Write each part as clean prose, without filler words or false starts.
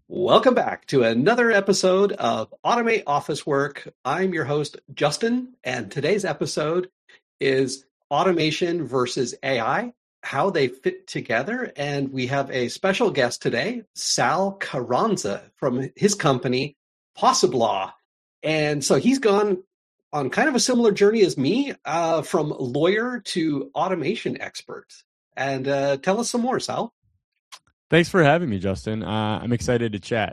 Welcome back to another episode of Automate Office Work. I'm your host, Justin, and today's episode is automation versus AI, how they fit together. And we have a special guest today, Sal Carranza from his company, Possiblaw. And so he's gone on kind of a similar journey as me, from lawyer to automation expert. And tell us some more, Sal. Thanks for having me, Justin. I'm excited to chat.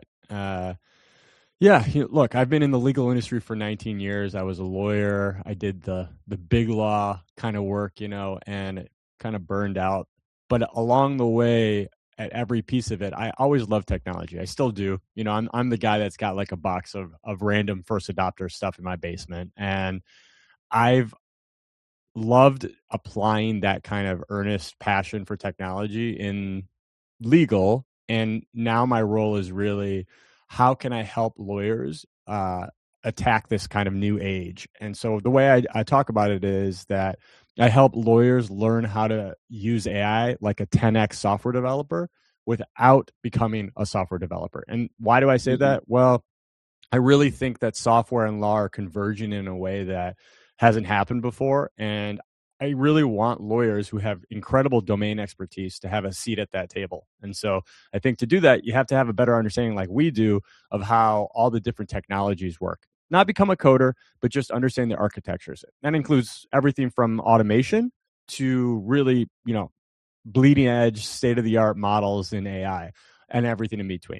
Look, I've been in the legal industry for 19 years. I was a lawyer. I did the big law kind of work, and it kind of burned out. But along the way, at every piece of it, I always loved technology. I still do. I'm the guy that's got like a box of random first adopter stuff in my basement, and I've loved applying that kind of earnest passion for technology in legal. And now my role is really, how can I help lawyers attack this kind of new age? And so the way I talk about it is that I help lawyers learn how to use AI like a 10x software developer without becoming a software developer. And why do I say that? Well, I really think that software and law are converging in a way that hasn't happened before. And I really want lawyers who have incredible domain expertise to have a seat at that table. And so I think to do that, you have to have a better understanding, like we do, of how all the different technologies work. Not become a coder, but just understand the architectures. That includes everything from automation to really, bleeding edge, state-of-the-art models in AI and everything in between.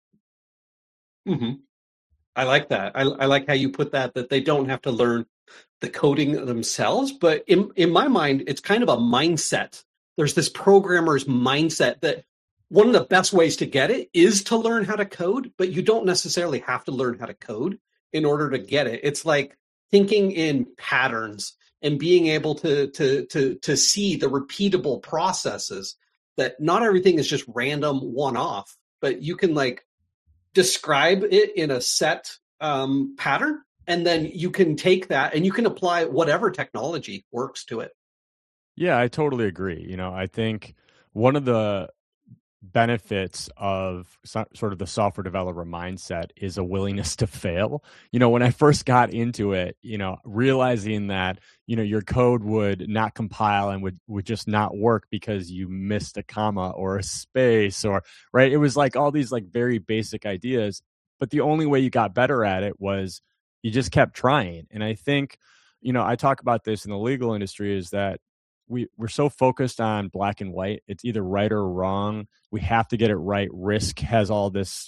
Mm-hmm. I like that. I like how you put that they don't have to learn the coding themselves, but in my mind, it's kind of a mindset. There's this programmer's mindset that one of the best ways to get it is to learn how to code, but you don't necessarily have to learn how to code in order to get it. It's like thinking in patterns and being able to see the repeatable processes, that not everything is just random one-off, but you can like describe it in a set pattern, and then you can take that and you can apply whatever technology works to it. Yeah, I totally agree. I think one of the benefits of sort of the software developer mindset is a willingness to fail. When I first got into it, realizing that, your code would not compile and would just not work because you missed a comma or a space, or right. It was like all these like very basic ideas, but the only way you got better at it was you just kept trying. And I think, I talk about this in the legal industry, is that we're so focused on black and white. It's either right or wrong. We have to get it right. Risk has all this,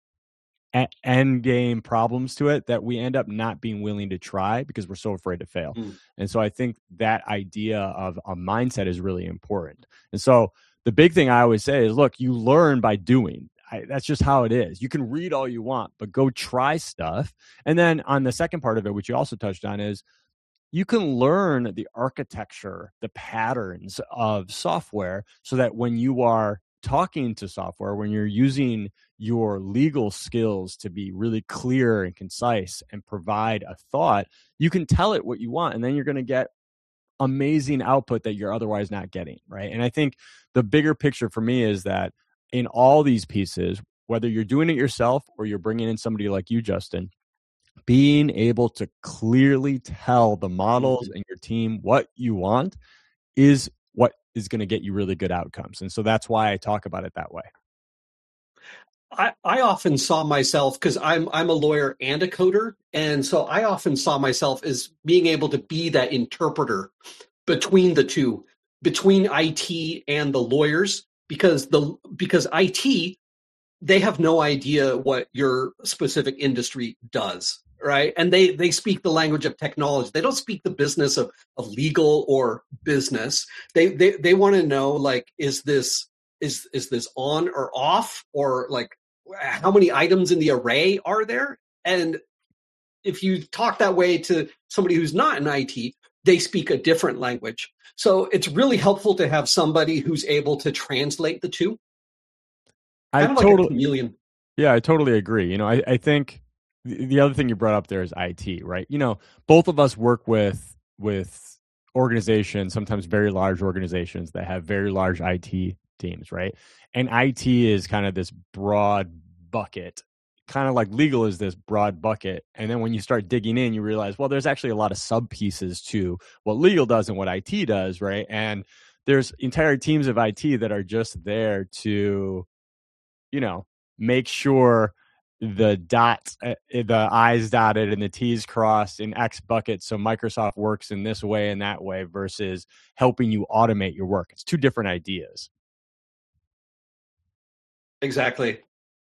end game problems to it that we end up not being willing to try because we're so afraid to fail. And so I think that idea of a mindset is really important. And so the big thing I always say is, look, you learn by doing. That's just how it is. You can read all you want, but go try stuff. And then on the second part of it, which you also touched on, is you can learn the architecture, the patterns of software, so that when you are talking to software, when you're using your legal skills to be really clear and concise and provide a thought, you can tell it what you want, and then you're going to get amazing output that you're otherwise not getting, right? And I think the bigger picture for me is that in all these pieces, whether you're doing it yourself or you're bringing in somebody like you, Justin, being able to clearly tell the models and your team what you want is what is going to get you really good outcomes. And so that's why I talk about it that way. I often saw myself, because I'm a lawyer and a coder, and so I often saw myself as being able to be that interpreter between the two, between IT and the lawyers, because IT, they have no idea what your specific industry does, right? And they speak the language of technology. They don't speak the business of legal or business. They want to know, like, is this on or off, or like how many items in the array are there? And if you talk that way to somebody who's not in IT, they speak a different language. So it's really helpful to have somebody who's able to translate the two. Kind of like a chameleon. Yeah, I totally agree. I think the other thing you brought up there is IT, right? Both of us work with organizations, sometimes very large organizations that have very large IT teams, right? And IT is kind of this broad bucket, kind of like legal is this broad bucket. And then when you start digging in, you realize, well, there's actually a lot of sub pieces to what legal does and what IT does, right? And there's entire teams of IT that are just there to, make sure the dots, the I's dotted and the T's crossed in X buckets. So Microsoft works in this way and that way versus helping you automate your work. It's two different ideas. Exactly.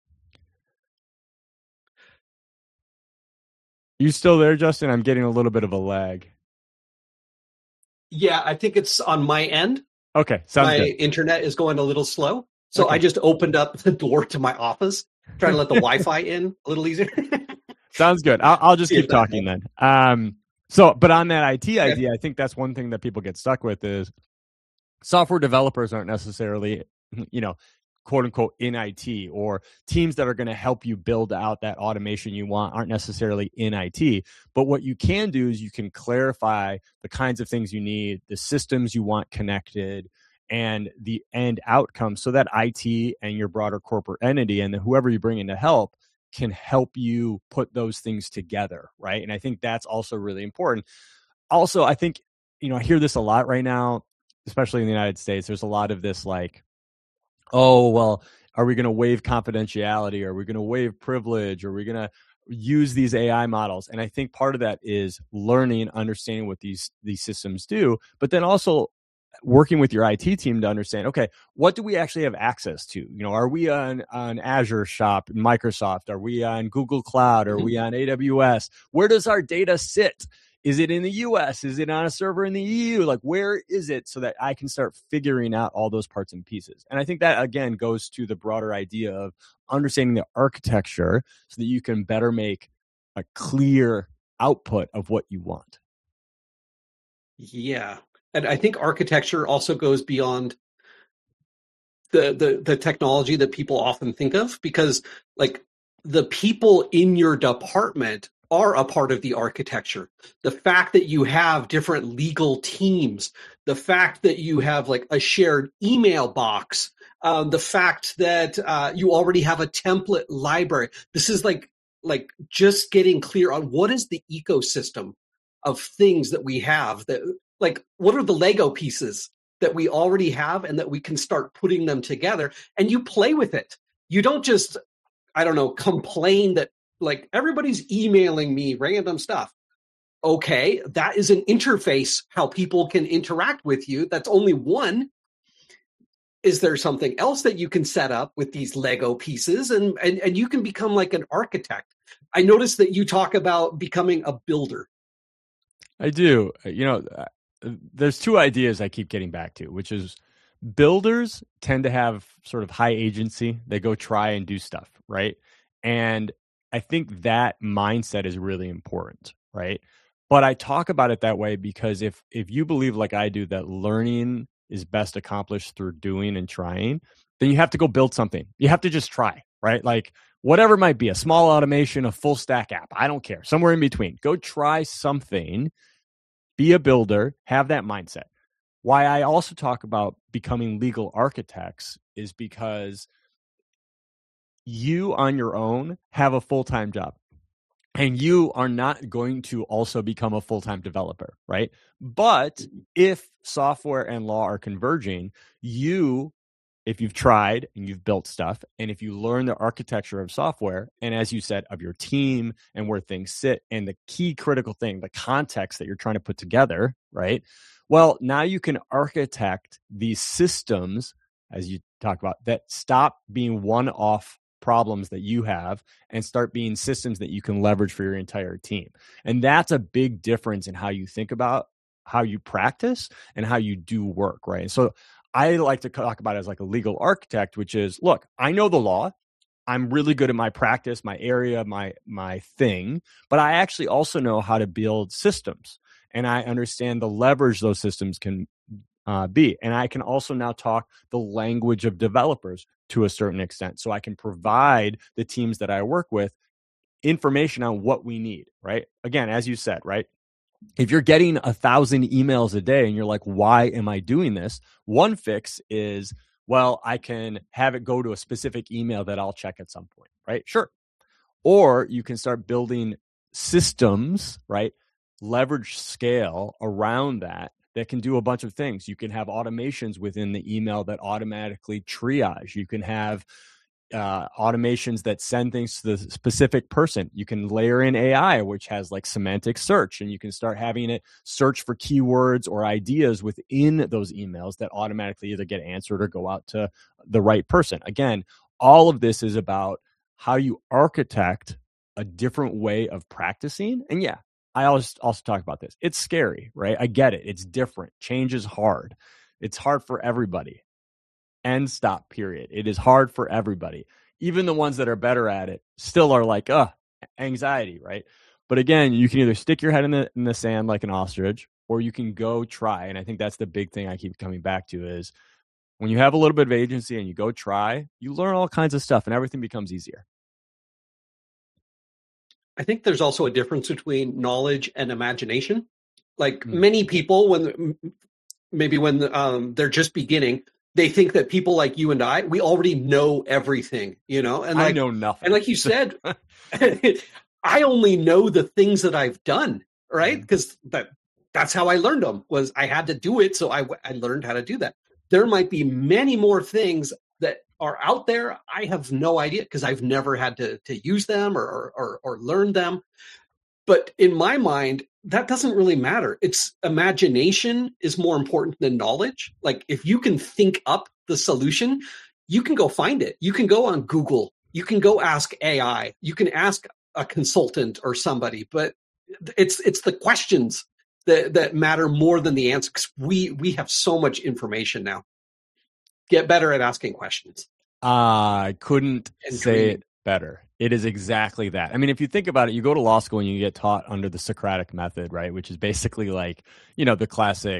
You still there, Justin? I'm getting a little bit of a lag. Yeah, I think it's on my end. Okay, sounds my good. Internet is going a little slow. So Okay. I just opened up the door to my office, trying to let the Wi-Fi in a little easier. Sounds good. I'll just keep talking then. But on that IT idea, I think that's one thing that people get stuck with is software developers aren't necessarily, quote unquote, in IT, or teams that are going to help you build out that automation you want aren't necessarily in IT. But what you can do is you can clarify the kinds of things you need, the systems you want connected, and the end outcome so that IT and your broader corporate entity and whoever you bring in to help can help you put those things together, right? And I think that's also really important. Also, I think, I hear this a lot right now, especially in the United States. There's a lot of this like, oh, well, are we going to waive confidentiality? Are we going to waive privilege? Are we going to use these AI models? And I think part of that is learning, understanding what these systems do, but then also working with your IT team to understand, okay, what do we actually have access to? Are we on Azure Shop, Microsoft? Are we on Google Cloud? Are we on AWS? Where does our data sit? Is it in the US? Is it on a server in the EU? Like, where is it, so that I can start figuring out all those parts and pieces? And I think that, again, goes to the broader idea of understanding the architecture so that you can better make a clear output of what you want. Yeah. And I think architecture also goes beyond the technology that people often think of, because like the people in your department are a part of the architecture. The fact that you have different legal teams, the fact that you have like a shared email box, the fact that you already have a template library. This is like just getting clear on what is the ecosystem of things that we have, that like what are the Lego pieces that we already have and that we can start putting them together, and you play with it. You don't just, complain that like everybody's emailing me random stuff. Okay, that is an interface, how people can interact with you. That's only one. Is there something else that you can set up with these Lego pieces, and you can become like an architect? I noticed that you talk about becoming a builder. I do. There's two ideas I keep getting back to, which is builders tend to have sort of high agency. They go try and do stuff, right? And I think that mindset is really important, right? But I talk about it that way because if you believe, like I do, that learning is best accomplished through doing and trying, then you have to go build something. You have to just try, right? Like whatever it might be, a small automation, a full stack app, I don't care, somewhere in between. Go try something, be a builder, have that mindset. Why I also talk about becoming legal architects is because you on your own have a full-time job, and you are not going to also become a full-time developer, right? But if software and law are converging, if you've tried and you've built stuff, and if you learn the architecture of software, and as you said, of your team and where things sit, and the key critical thing, the context that you're trying to put together, right? Well, now you can architect these systems, as you talk about, that stop being one-off problems that you have and start being systems that you can leverage for your entire team. And that's a big difference in how you think about how you practice and how you do work, right? So I like to talk about it as like a legal architect, which is, look, I know the law. I'm really good at my practice, my area, my thing, but I actually also know how to build systems, and I understand the leverage those systems can be. And I can also now talk the language of developers to a certain extent. So I can provide the teams that I work with information on what we need, right? Again, as you said, right? If you're getting 1,000 emails a day and you're like, why am I doing this? One fix is Well, I can have it go to a specific email that I'll check at some point, right? Sure. Or you can start building systems, right? Leverage scale around that can do a bunch of things. You can have automations within the email that automatically triage. You can have automations that send things to the specific person. You can layer in AI, which has like semantic search, and you can start having it search for keywords or ideas within those emails that automatically either get answered or go out to the right person. Again, all of this is about how you architect a different way of practicing. And yeah, I always also talk about this. It's scary, right? I get it. It's different. Change is hard. It's hard for everybody. End stop, period. It is hard for everybody. Even the ones that are better at it still are like, anxiety, right? But again, you can either stick your head in the sand like an ostrich, or you can go try. And I think that's the big thing I keep coming back to is when you have a little bit of agency and you go try, you learn all kinds of stuff and everything becomes easier. I think there's also a difference between knowledge and imagination. Like many people, when they're just beginning, they think that people like you and we already know everything, and I know nothing. And like you said, I only know the things that I've done, right? Because that's how I learned them, was I had to do it. So I learned how to do that. There might be many more things that are out there. I have no idea because I've never had to use them or learn them. But in my mind, that doesn't really matter. It's imagination is more important than knowledge. Like if you can think up the solution, you can go find it. You can go on Google. You can go ask AI. You can ask a consultant or somebody. But it's the questions that matter more than the answers. We have so much information now. Get better at asking questions. I couldn't say it better. It is exactly that. I mean, if you think about it, you go to law school and you get taught under the Socratic method, right? Which is basically like, the classic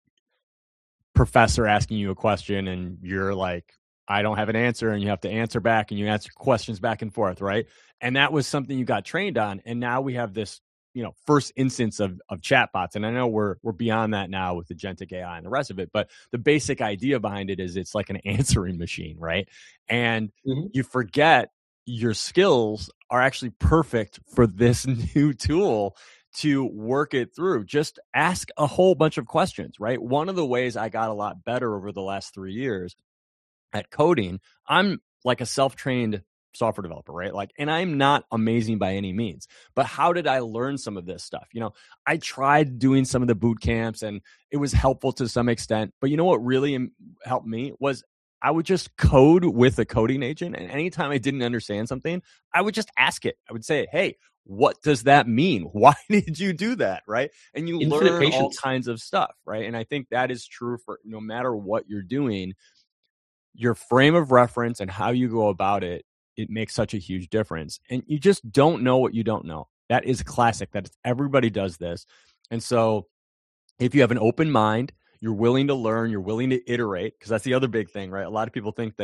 professor asking you a question and you're like, I don't have an answer, and you have to answer back and you answer questions back and forth, right? And that was something you got trained on. And now we have this, first instance of chatbots. And I know we're beyond that now with agentic AI and the rest of it, but the basic idea behind it is it's like an answering machine, right? And you forget your skills are actually perfect for this new tool to work it through. Just ask a whole bunch of questions, right? One of the ways I got a lot better over the last 3 years at coding, I'm like a self-trained software developer, right? Like, and I'm not amazing by any means, but how did I learn some of this stuff? I tried doing some of the boot camps and it was helpful to some extent, but you know what really helped me was I would just code with a coding agent. And anytime I didn't understand something, I would just ask it. I would say, hey, what does that mean? Why did you do that? Right. And you learn all kinds of stuff. Right. And I think that is true for no matter what you're doing, your frame of reference and how you go about it, it makes such a huge difference. And you just don't know what you don't know. That is classic. Everybody does this. And so if you have an open mind, you're willing to learn, you're willing to iterate, because that's the other big thing, right? A lot of people think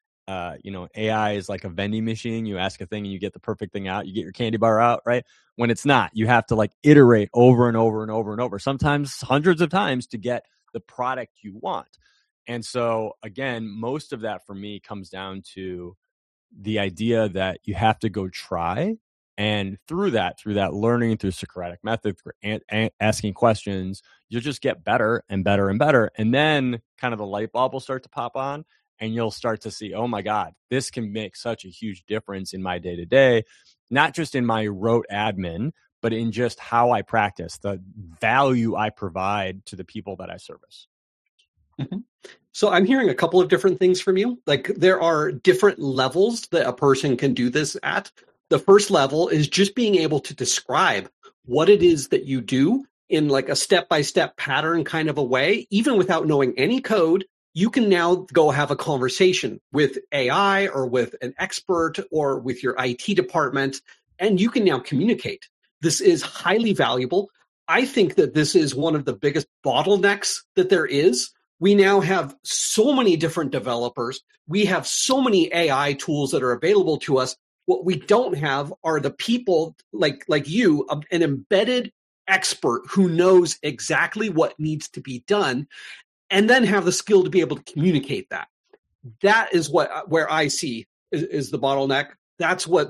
AI is like a vending machine. You ask a thing and you get the perfect thing out. You get your candy bar out, right? When it's not, you have to like iterate over and over and over and over, sometimes hundreds of times to get the product you want. And so again, most of that for me comes down to the idea that you have to go try. And through that learning, through Socratic method, through asking questions, you'll just get better and better and better. And then kind of the light bulb will start to pop on and you'll start to see, oh my God, this can make such a huge difference in my day-to-day, not just in my rote admin, but in just how I practice, the value I provide to the people that I service. Mm-hmm. So I'm hearing a couple of different things from you. Like there are different levels that a person can do this at. The first level is just being able to describe what it is that you do in like a step-by-step pattern kind of a way. Even without knowing any code, you can now go have a conversation with AI or with an expert or with your IT department, and you can now communicate. This is highly valuable. I think that this is one of the biggest bottlenecks that there is. We now have so many different developers. We have so many AI tools that are available to us. What we don't have are the people like you, an embedded expert who knows exactly what needs to be done, and then have the skill to be able to communicate that. that is where I see is the bottleneck. That's what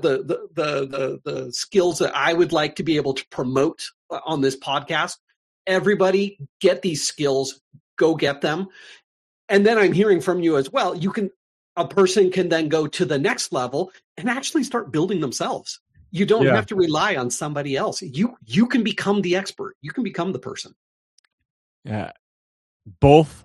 the skills that I would like to be able to promote on this podcast. Everybody get these skills, go get them. And then I'm hearing from you as well. A person can then go to the next level and actually start building themselves. You don't have to rely on somebody else. You can become the expert. You can become the person. Yeah. Both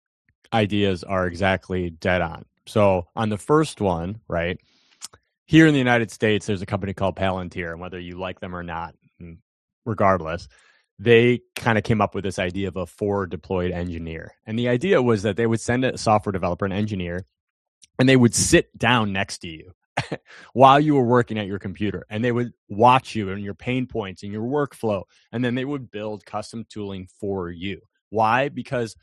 ideas are exactly dead on. So on the first one, right, here in the United States, there's a company called Palantir, and whether you like them or not, regardless, they kind of came up with this idea of a forward deployed engineer. And the idea was that they would send a software developer, an engineer, and they would sit down next to you while you were working at your computer, and they would watch you and your pain points and your workflow, and then they would build custom tooling for you. Why? Because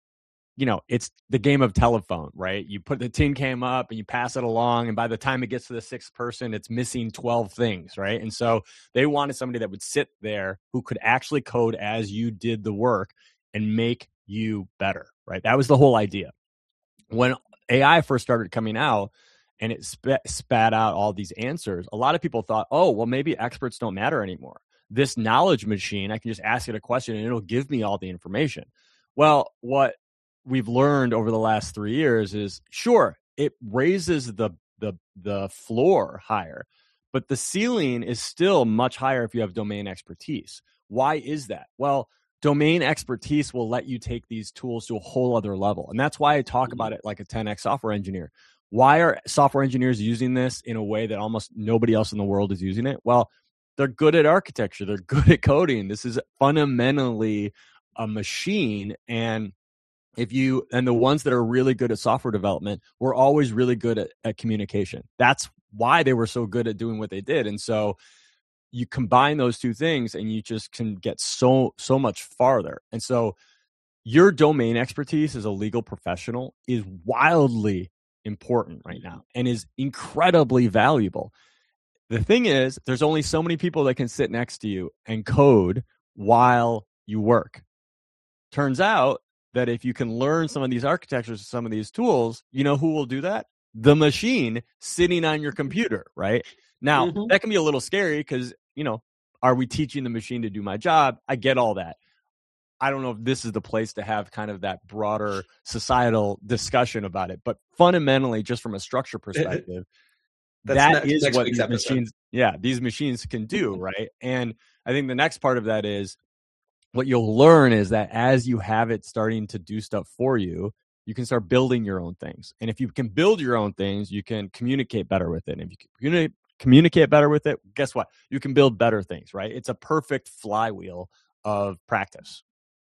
it's the game of telephone, right? You put the tin can up and you pass it along, and by the time it gets to the sixth person, it's missing 12 things, right? And so they wanted somebody that would sit there who could actually code as you did the work and make you better, right? That was the whole idea. When AI first started coming out and it spat out all these answers, a lot of people thought, oh, well, maybe experts don't matter anymore. This knowledge machine, I can just ask it a question and it'll give me all the information. Well, what we've learned over the last 3 years is, sure, it raises the floor higher, but the ceiling is still much higher if you have domain expertise. Why is that? Well, domain expertise will let you take these tools to a whole other level. And that's why I talk about it like a 10x software engineer. Why are software engineers using this in a way that almost nobody else in the world is using it? Well, they're good at architecture. They're good at coding. This is fundamentally a machine. And the ones that are really good at software development were always really good at communication. That's why they were so good at doing what they did. And so you combine those two things and you just can get so much farther. And so your domain expertise as a legal professional is wildly important right now and is incredibly valuable. The thing is, there's only so many people that can sit next to you and code while you work. Turns out that if you can learn some of these architectures, some of these tools, you know who will do that? The machine sitting on your computer, right? Now, that can be a little scary because, are we teaching the machine to do my job? I get all that. I don't know if this is the place to have kind of that broader societal discussion about it. But fundamentally, just from a structure perspective, that is what these machines, these machines can do, right? And I think the next part of that is, what you'll learn is that as you have it starting to do stuff for you, you can start building your own things. And if you can build your own things, you can communicate better with it. And if you can communicate better with it, guess what? You can build better things, right? It's a perfect flywheel of practice.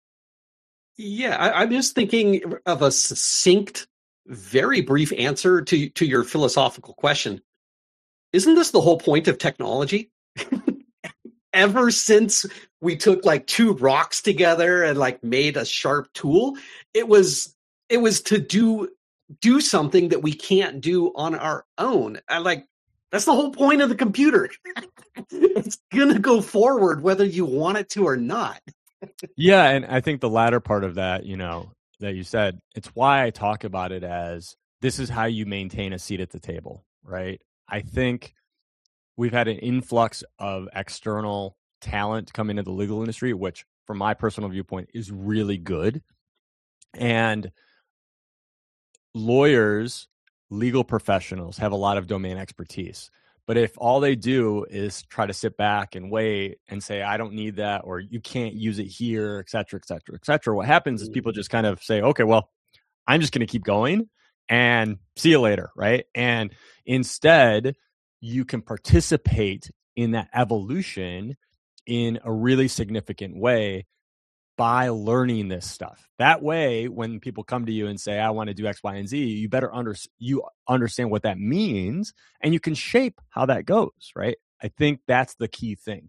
Yeah, I'm just thinking of a succinct, very brief answer to your philosophical question. Isn't this the whole point of technology? Ever since we took like two rocks together and like made a sharp tool, it was to do something that we can't do on our own. That's the whole point of the computer. It's gonna go forward whether you want it to or not. Yeah, and I think the latter part of that, that you said, it's why I talk about it as this is how you maintain a seat at the table, right? I think we've had an influx of external talent come into the legal industry, which from my personal viewpoint is really good. And lawyers, legal professionals have a lot of domain expertise. But if all they do is try to sit back and wait and say, I don't need that, or you can't use it here, et cetera, et cetera, et cetera, what happens is people just kind of say, okay, well, I'm just going to keep going and see you later, right? And instead, you can participate in that evolution in a really significant way by learning this stuff. That way, when people come to you and say, I want to do X, Y, and Z, you better understand what that means, and you can shape how that goes, right? I think that's the key thing.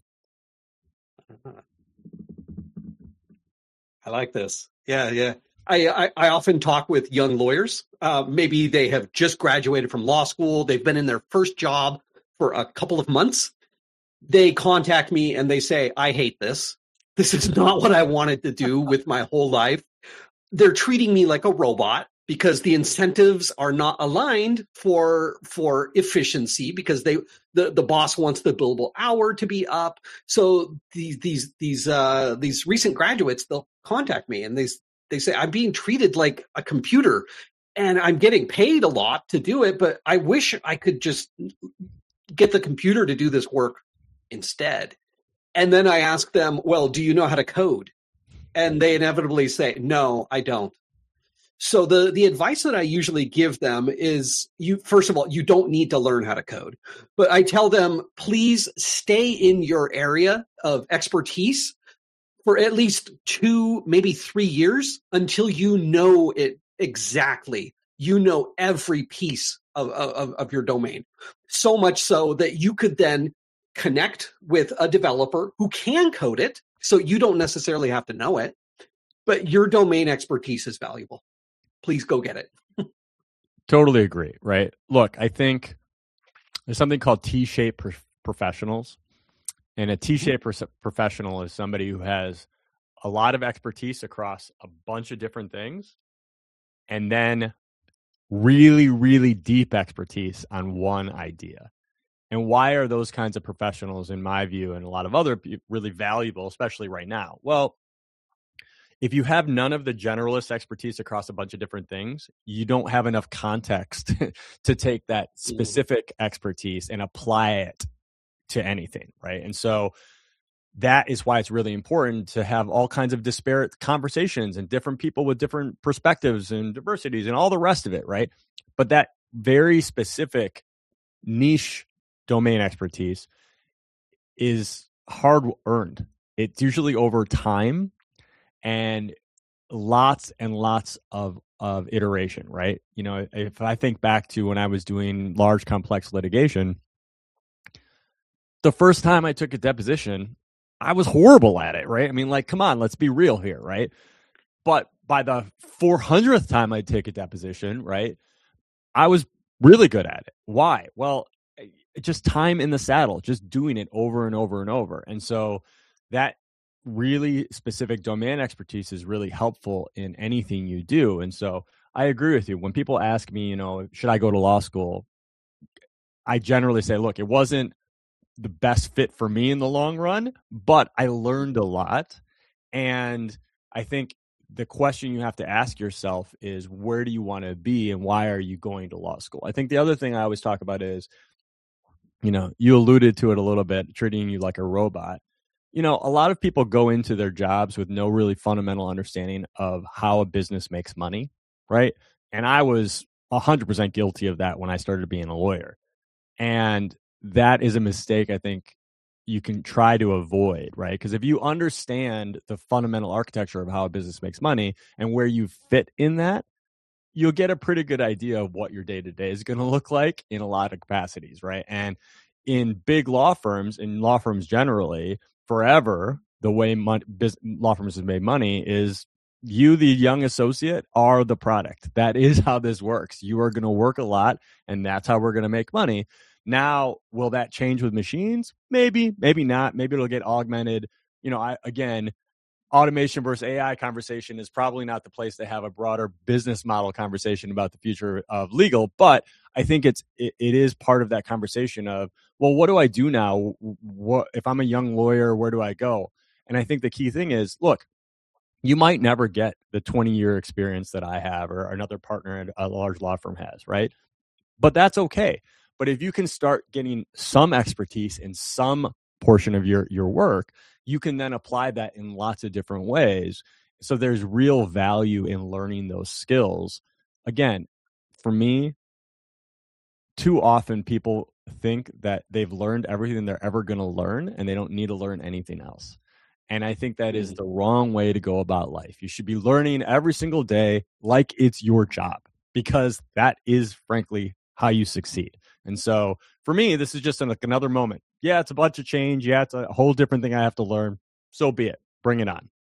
I like this. Yeah. I often talk with young lawyers. Maybe they have just graduated from law school. They've been in their first job for a couple of months. They contact me and they say, I hate this. This is not what I wanted to do with my whole life. They're treating me like a robot. because the incentives are not aligned for efficiency, because the boss wants the billable hour to be up. So these recent graduates, they'll contact me and they say, I'm being treated like a computer and I'm getting paid a lot to do it, but I wish I could just get the computer to do this work instead. And then I ask them, well, do you know how to code? And they inevitably say, no, I don't. So the advice that I usually give them is, first of all, you don't need to learn how to code. But I tell them, please stay in your area of expertise for at least 2, maybe 3 years until you know it exactly. You know every piece of your domain. So much so that you could then connect with a developer who can code it, so you don't necessarily have to know it, but your domain expertise is valuable. Please go get it. Totally agree, right? Look, I think there's something called T-shaped professionals. And a T-shaped professional is somebody who has a lot of expertise across a bunch of different things, and then really, really deep expertise on one idea. And why are those kinds of professionals, in my view, and a lot of other people, really valuable, especially right now? Well, if you have none of the generalist expertise across a bunch of different things, you don't have enough context to take that specific expertise and apply it to anything, right? And so that is why it's really important to have all kinds of disparate conversations and different people with different perspectives and diversities and all the rest of it, right? But that very specific niche domain expertise is hard earned. It's usually over time and lots of iteration, right? You know, if I think back to when I was doing large complex litigation, the first time I took a deposition, I was horrible at it, right? I mean, like, come on, let's be real here, right? But by the 400th time I take a deposition, right, I was really good at it. Why? Well, just time in the saddle, just doing it over and over and over. And so that really specific domain expertise is really helpful in anything you do. And so I agree with you. When people ask me, you know, should I go to law school? I generally say, look, it wasn't the best fit for me in the long run, but I learned a lot. And I think the question you have to ask yourself is, where do you want to be and why are you going to law school? I think the other thing I always talk about is, you know, you alluded to it a little bit, treating you like a robot. You know, a lot of people go into their jobs with no really fundamental understanding of how a business makes money, right? And I was 100% guilty of that when I started being a lawyer. And that is a mistake I think you can try to avoid, right? Because if you understand the fundamental architecture of how a business makes money and where you fit in that, you'll get a pretty good idea of what your day-to-day is going to look like in a lot of capacities, right? And in big law firms, and law firms generally, forever, the way law firms have made money is you, the young associate, are the product. That is how this works. You are going to work a lot, and that's how we're going to make money. Now, will that change with machines? Maybe, maybe not. Maybe it'll get augmented. You know, again, automation versus AI conversation is probably not the place to have a broader business model conversation about the future of legal. But I think it is part of that conversation of, well, what do I do now? What if I'm a young lawyer? Where do I go? And I think the key thing is, look, you might never get the 20-year experience that I have or another partner at a large law firm has, right? But that's okay. But if you can start getting some expertise in some portion of your work, you can then apply that in lots of different ways. So there's real value in learning those skills. Again, for me, too often people think that they've learned everything they're ever going to learn and they don't need to learn anything else. And I think that is the wrong way to go about life. You should be learning every single day like it's your job, because that is, frankly, how you succeed. And so for me, this is just like another moment. Yeah, it's a bunch of change. Yeah, it's a whole different thing I have to learn. So be it. Bring it on.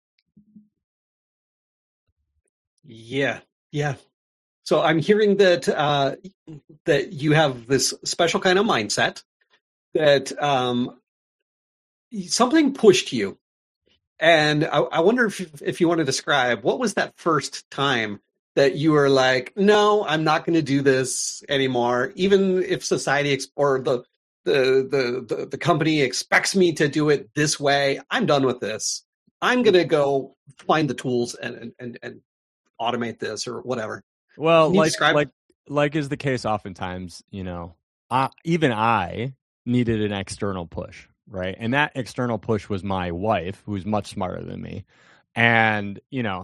Yeah. So I'm hearing that that you have this special kind of mindset, that something pushed you. And I wonder if you want to describe, what was that first time that you were like, no, I'm not going to do this anymore, even if society or the company expects me to do it this way. I'm done with this. I'm going to go find the tools and automate this or whatever. Well, Can you describe? like is the case oftentimes, even I needed an external push, right? And that external push was my wife, who's much smarter than me. And,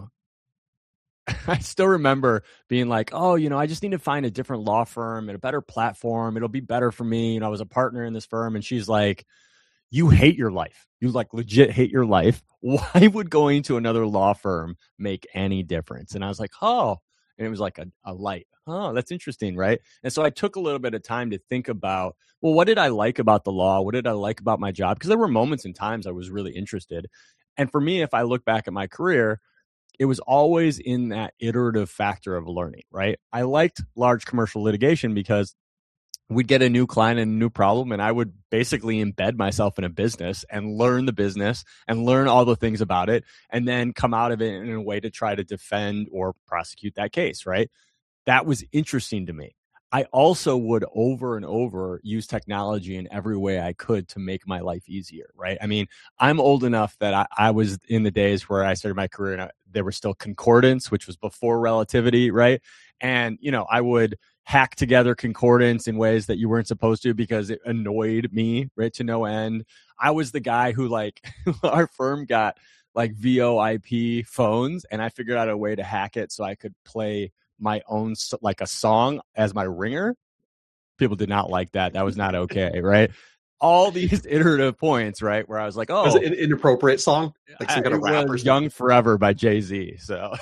I still remember being like, oh, I just need to find a different law firm and a better platform. It'll be better for me. I was a partner in this firm. And she's like, you hate your life. You like legit hate your life. Why would going to another law firm make any difference? And I was like, oh, and it was like a light. Oh, that's interesting, right? And so I took a little bit of time to think about, well, what did I like about the law? What did I like about my job? Because there were moments and times I was really interested. And for me, if I look back at my career, it was always in that iterative factor of learning, right? I liked large commercial litigation because we'd get a new client and a new problem, and I would basically embed myself in a business and learn the business and learn all the things about it, and then come out of it in a way to try to defend or prosecute that case, right? That was interesting to me. I also would over and over use technology in every way I could to make my life easier, right? I mean, I'm old enough that I was in the days where I started my career and there were still concordance, which was before relativity, right? And, I would hack together concordance in ways that you weren't supposed to because it annoyed me, right, to no end. I was the guy who, like, our firm got like VoIP phones, and I figured out a way to hack it so I could play my own, like, a song as my ringer. People did not like that. That was not okay, right? All these iterative points, right, where I was like, oh, was it an inappropriate song, like some kind of rap or something? Young Forever by Jay-Z. So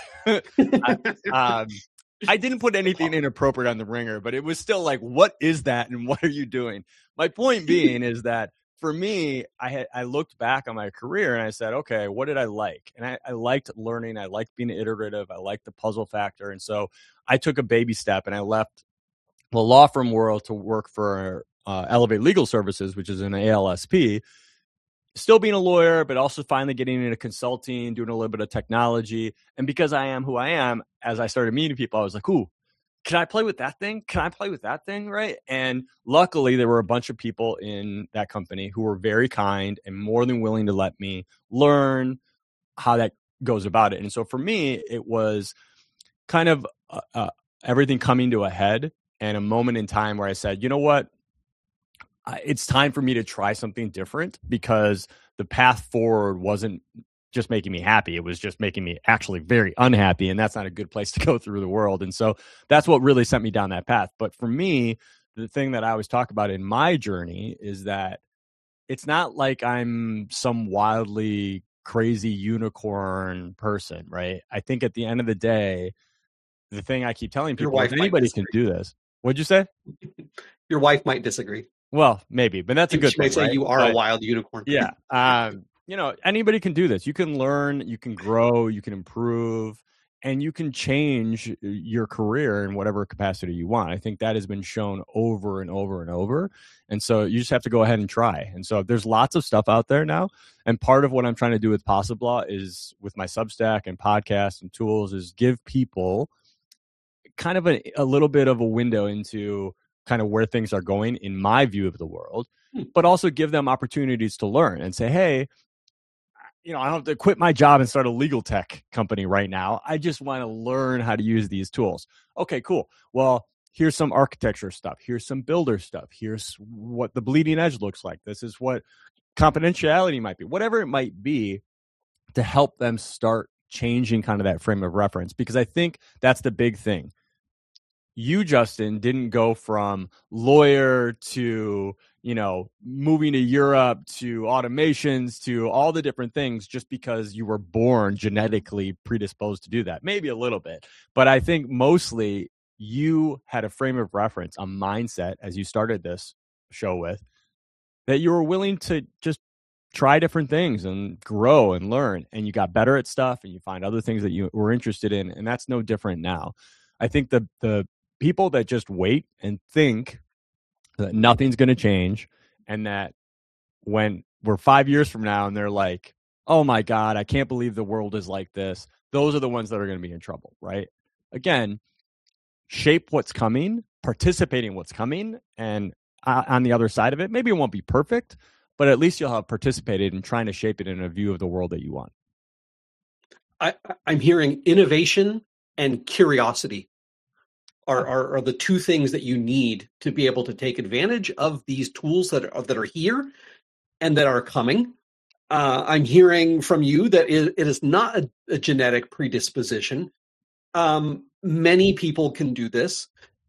I didn't put anything inappropriate on the ringer, but it was still like, what is that and what are you doing? My point being is that for me, I looked back on my career and I said, okay, what did I like? And I liked learning. I liked being iterative. I liked the puzzle factor. And so I took a baby step and I left the law firm world to work for Elevate Legal Services, which is an ALSP. Still being a lawyer, but also finally getting into consulting, doing a little bit of technology. And because I am who I am, as I started meeting people, I was like, ooh, can I play with that thing? Can I play with that thing? Right. And luckily, there were a bunch of people in that company who were very kind and more than willing to let me learn how that goes about it. And so for me, it was kind of everything coming to a head and a moment in time where I said, you know what? It's time for me to try something different because the path forward wasn't just making me happy. It was just making me actually very unhappy. And that's not a good place to go through the world. And so that's what really sent me down that path. But for me, the thing that I always talk about in my journey is that it's not like I'm some wildly crazy unicorn person, right? I think at the end of the day, the thing I keep telling people is anybody can do this. What'd you say? Your wife might disagree. Well, maybe, but that's a good thing. She may say you are a wild unicorn. Yeah. Anybody can do this. You can learn, you can grow, you can improve, and you can change your career in whatever capacity you want. I think that has been shown over and over and over. And so you just have to go ahead and try. And so there's lots of stuff out there now. And part of what I'm trying to do with Possible Law is with my Substack and podcast and tools is give people kind of a little bit of a window into kind of where things are going in my view of the world, but also give them opportunities to learn and say, hey, I don't have to quit my job and start a legal tech company right now. I just want to learn how to use these tools. Okay, cool. Well, here's some architecture stuff. Here's some builder stuff. Here's what the bleeding edge looks like. This is what confidentiality might be, whatever it might be, to help them start changing kind of that frame of reference. Because I think that's the big thing. You, Justin, didn't go from lawyer to, moving to Europe to automations to all the different things just because you were born genetically predisposed to do that. Maybe a little bit. But I think mostly you had a frame of reference, a mindset, as you started this show with, that you were willing to just try different things and grow and learn. And you got better at stuff and you find other things that you were interested in. And that's no different now. I think the people that just wait and think that nothing's going to change and that when we're 5 years from now and they're like, oh my God, I can't believe the world is like this. Those are the ones that are going to be in trouble, right? again, shape what's coming, participate in what's coming, and on the other side of it, maybe it won't be perfect, but at least you'll have participated in trying to shape it in a view of the world that you want. I'm hearing innovation and curiosity are the two things that you need to be able to take advantage of these tools that are here and that are coming. I'm hearing from you that it is not a genetic predisposition. Many people can do this.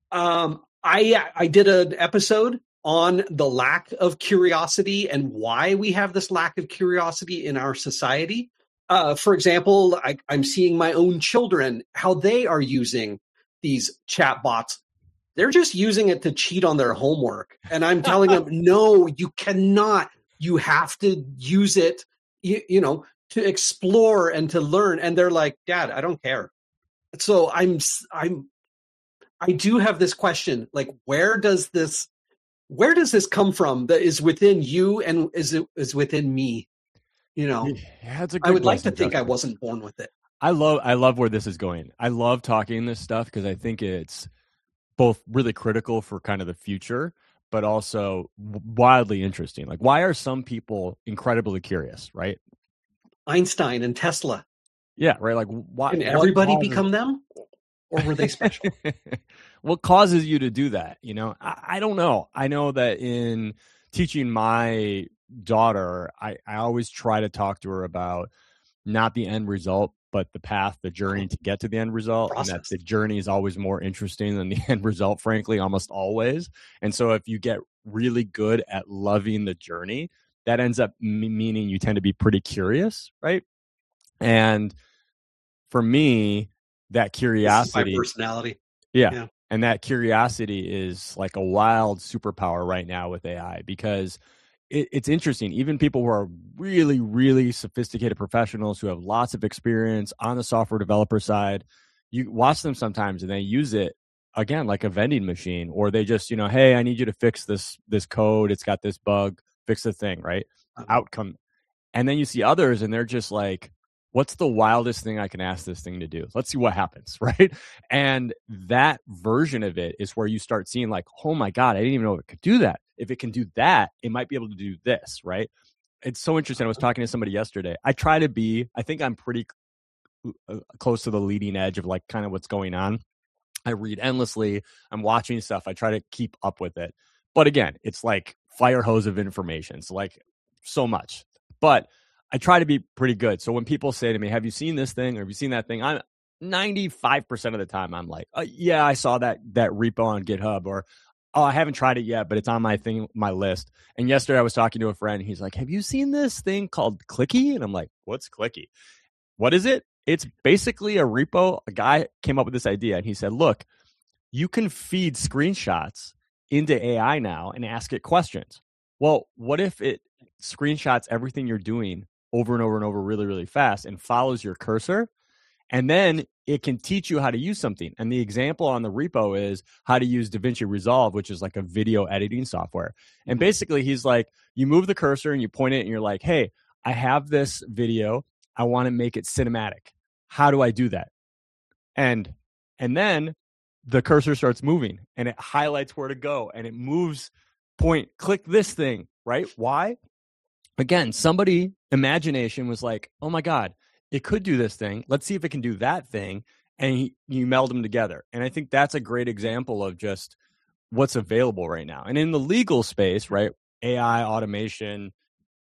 I did an episode on the lack of curiosity and why we have this lack of curiosity in our society. For example, I'm seeing my own children, how they are using these chat bots. They're just using it to cheat on their homework. And I'm telling them, no, you cannot. You have to use it, you know, to explore and to learn. And they're like, Dad, I don't care. So I do have this question, like, where does this come from that is within you and is within me? You know, yeah, it's a good I would like question, to think Justin. I wasn't born with it. I love where this is going. I love talking this stuff because I think it's both really critical for kind of the future, but also wildly interesting. Like, why are some people incredibly curious, right? Einstein and Tesla. Yeah, right. Like, why? Can everybody become them, or were they special? What causes you to do that? You know, I don't know. I know that in teaching my daughter, I always try to talk to her about not the end result, but the path, the journey to get to the end result. Process. And that the journey is always more interesting than the end result, frankly, almost always. And so if you get really good at loving the journey, that ends up meaning you tend to be pretty curious, right? And for me, that curiosity, my personality. Yeah. And that curiosity is like a wild superpower right now with AI, because it's interesting. Even people who are really, really sophisticated professionals who have lots of experience on the software developer side, you watch them sometimes and they use it again like a vending machine, or they just, hey, I need you to fix this code. It's got this bug, fix the thing, right? Outcome. And then you see others and they're just like, what's the wildest thing I can ask this thing to do? Let's see what happens, right? And that version of it is where you start seeing like, oh my God, I didn't even know it could do that. If it can do that, it might be able to do this, right? It's so interesting. I was talking to somebody yesterday. I think I'm pretty close to the leading edge of like kind of what's going on. I read endlessly. I'm watching stuff. I try to keep up with it. But again, it's like fire hose of information. So like so much. But I try to be pretty good. So when people say to me, have you seen this thing or have you seen that thing? I'm 95% of the time I'm like, yeah, I saw that repo on GitHub, or oh, I haven't tried it yet, but it's on my list. And yesterday I was talking to a friend. He's like, have you seen this thing called Clicky? And I'm like, what's Clicky? What is it? It's basically a repo. A guy came up with this idea and he said, look, you can feed screenshots into AI now and ask it questions. Well, what if it screenshots everything you're doing over and over and over really, really fast and follows your cursor? And then it can teach you how to use something. And the example on the repo is how to use DaVinci Resolve, which is like a video editing software. And basically he's like, you move the cursor and you point it and you're like, hey, I have this video. I want to make it cinematic. How do I do that? And then the cursor starts moving and it highlights where to go and it moves, click this thing, right? Why? Again, somebody imagination was like, oh my God, it could do this thing. Let's see if it can do that thing. And you meld them together. And I think that's a great example of just what's available right now. And in the legal space, right, AI, automation,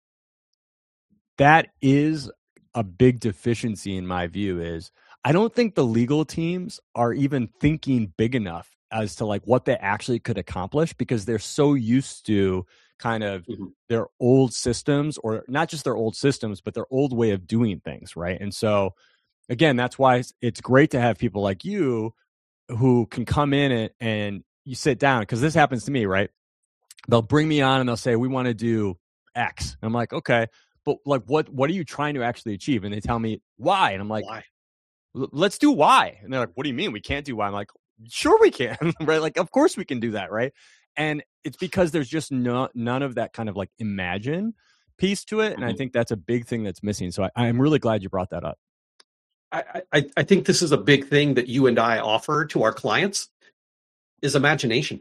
that is a big deficiency in my view. Is I don't think the legal teams are even thinking big enough as to like what they actually could accomplish, because they're so used to kind of their old systems, or not just their old systems, but their old way of doing things, right? And so, again, that's why it's great to have people like you who can come in and you sit down, because this happens to me, right? They'll bring me on and they'll say, we want to do X. And I'm like, okay, but like, what are you trying to actually achieve? And they tell me Y. And I'm like, why? Let's do Y. And they're like, what do you mean we can't do Y? I'm like, sure we can, right? Like, of course we can do that, right? And it's because there's just none of that kind of like imagine piece to it. And I think that's a big thing that's missing. So I'm really glad you brought that up. I think this is a big thing that you and I offer to our clients is imagination.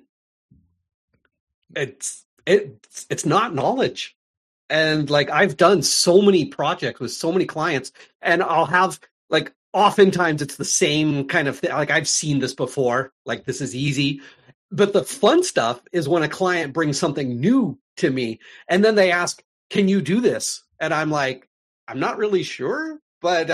It's not knowledge. And like I've done so many projects with so many clients, and I'll have like oftentimes it's the same kind of thing. Like I've seen this before, like this is easy. But the fun stuff is when a client brings something new to me and then they ask, can you do this? And I'm like, I'm not really sure, but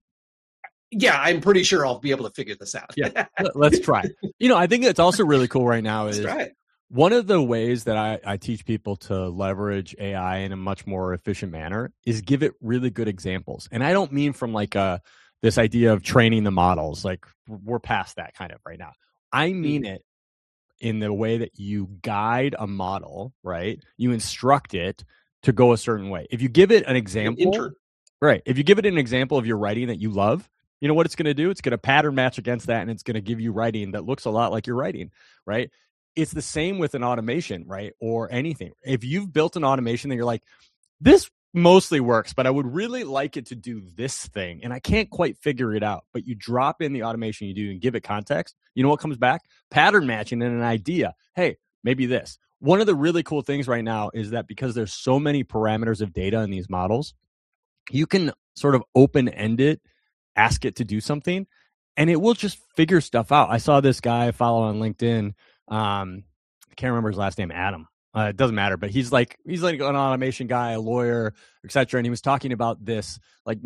yeah, I'm pretty sure I'll be able to figure this out. Yeah, let's try it. I think it's also really cool right now is one of the ways that I teach people to leverage AI in a much more efficient manner is give it really good examples. And I don't mean from like this idea of training the models. Like we're past that kind of right now. I mean it in the way that you guide a model, right? You instruct it to go a certain way. If you give it an example, right? If you give it an example of your writing that you love, you know what it's going to do? It's going to pattern match against that, and it's going to give you writing that looks a lot like your writing, right? It's the same with an automation, right? Or anything. If you've built an automation that you're like, this mostly works, but I would really like it to do this thing, and I can't quite figure it out, but you drop in the automation you do and give it context, you know what comes back? Pattern matching and an idea. Hey, maybe this. One of the really cool things right now is that because there's so many parameters of data in these models, you can sort of open-end it, ask it to do something, and it will just figure stuff out. I saw this guy I follow on LinkedIn. I can't remember his last name, Adam. It doesn't matter, but he's like an automation guy, a lawyer, etc. And he was talking about this like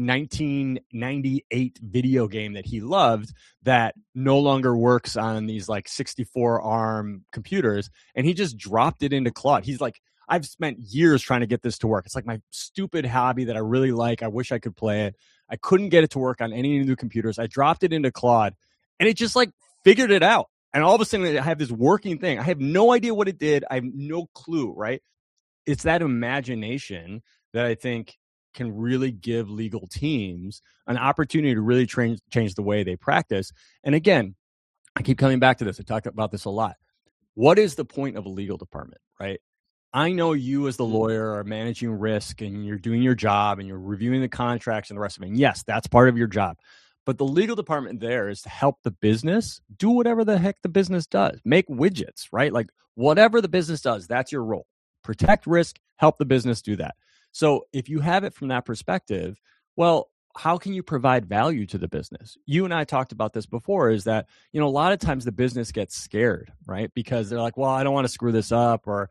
1998 video game that he loved that no longer works on these like 64 ARM computers, and he just dropped it into Claude. He's like, I've spent years trying to get this to work. It's like my stupid hobby that I really like. I wish I could play it. I couldn't get it to work on any new computers. I dropped it into Claude, and it just like figured it out. And all of a sudden, I have this working thing. I have no idea what it did. I have no clue, right? It's that imagination that I think can really give legal teams an opportunity to really change the way they practice. And again, I keep coming back to this. I talk about this a lot. What is the point of a legal department, right? I know you as the lawyer are managing risk and you're doing your job and you're reviewing the contracts and the rest of it. And yes, that's part of your job. But the legal department there is to help the business do whatever the heck the business does. Make widgets, right? Like whatever the business does, that's your role. Protect risk, help the business do that. So if you have it from that perspective, well, how can you provide value to the business? You and I talked about this before, is that, a lot of times the business gets scared, right? Because they're like, well, I don't want to screw this up, or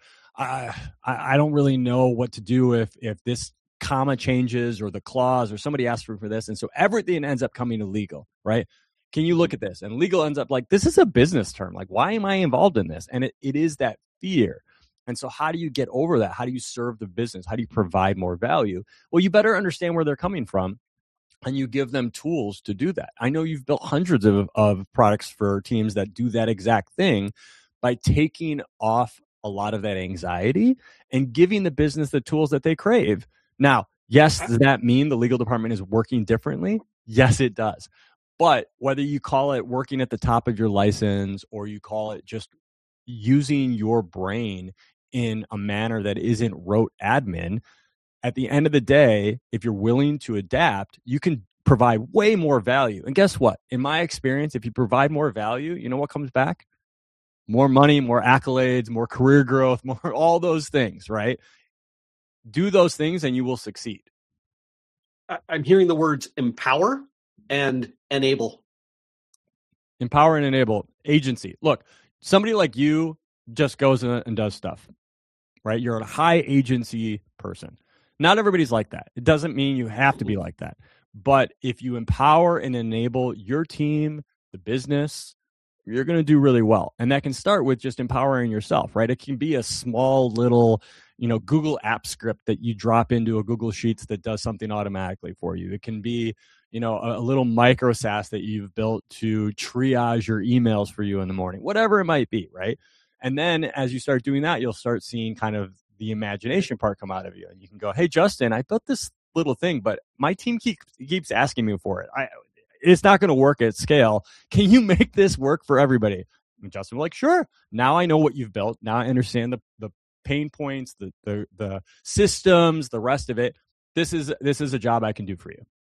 I don't really know what to do if this comma changes or the clause or somebody asks for this. And so everything ends up coming to legal, right? Can you look at this? And legal ends up like, this is a business term. Like, why am I involved in this? And it is that fear. And so how do you get over that? How do you serve the business? How do you provide more value? Well, you better understand where they're coming from, and you give them tools to do that. I know you've built hundreds of products for teams that do that exact thing by taking off a lot of that anxiety and giving the business the tools that they crave. Now, yes, does that mean the legal department is working differently? Yes, it does. But whether you call it working at the top of your license or you call it just using your brain in a manner that isn't rote admin, at the end of the day, if you're willing to adapt, you can provide way more value. And guess what? In my experience, if you provide more value, you know what comes back? More money, more accolades, more career growth, more all those things, right? Do those things and you will succeed. I'm hearing the words empower and enable. Empower and enable. Agency. Look, somebody like you just goes and does stuff, right? You're a high agency person. Not everybody's like that. It doesn't mean you have to be like that. But if you empower and enable your team, the business, you're going to do really well. And that can start with just empowering yourself, right? It can be a small little, Google app script that you drop into a Google Sheets that does something automatically for you. It can be, a little micro SaaS that you've built to triage your emails for you in the morning, whatever it might be, right? And then as you start doing that, you'll start seeing kind of the imagination part come out of you. And you can go, hey, Justin, I built this little thing, but my team keeps asking me for it. It's not going to work at scale. Can you make this work for everybody? And Justin was like, sure. Now I know what you've built. Now I understand the pain points, the systems, the rest of it. This is a job I can do for you.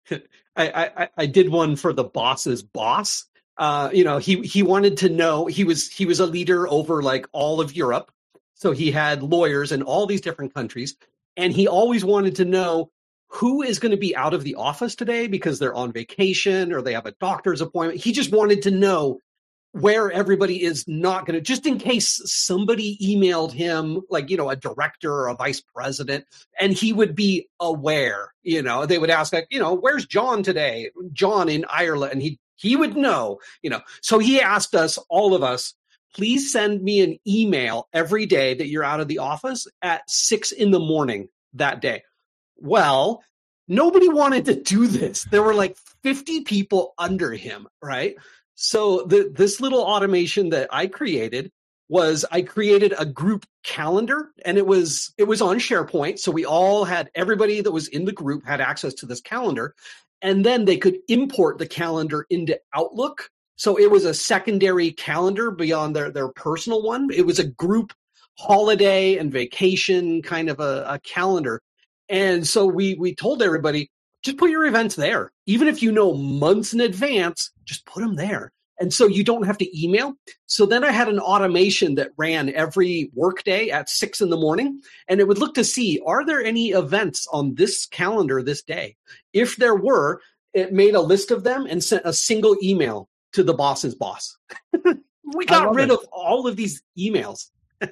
I did one for the boss's boss. He wanted to know, he was a leader over like all of Europe. So he had lawyers in all these different countries. And he always wanted to know who is going to be out of the office today because they're on vacation or they have a doctor's appointment. He just wanted to know where everybody is not going to, just in case somebody emailed him, like, a director or a vice president, and he would be aware. They would ask, like, where's John today? John in Ireland. And he would know, So he asked us, all of us, please send me an email every day that you're out of the office at 6 a.m. that day. Well, nobody wanted to do this. There were like 50 people under him, right? So this little automation that I created was I created a group calendar, and it was on SharePoint. So everybody that was in the group had access to this calendar, and then they could import the calendar into Outlook. So it was a secondary calendar beyond their personal one. It was a group holiday and vacation kind of a calendar. And so we told everybody, just put your events there. Even if you know months in advance, just put them there. And so you don't have to email. So then I had an automation that ran every workday at 6 a.m. and it would look to see, are there any events on this calendar this day? If there were, it made a list of them and sent a single email to the boss's boss. We got rid of all of these emails.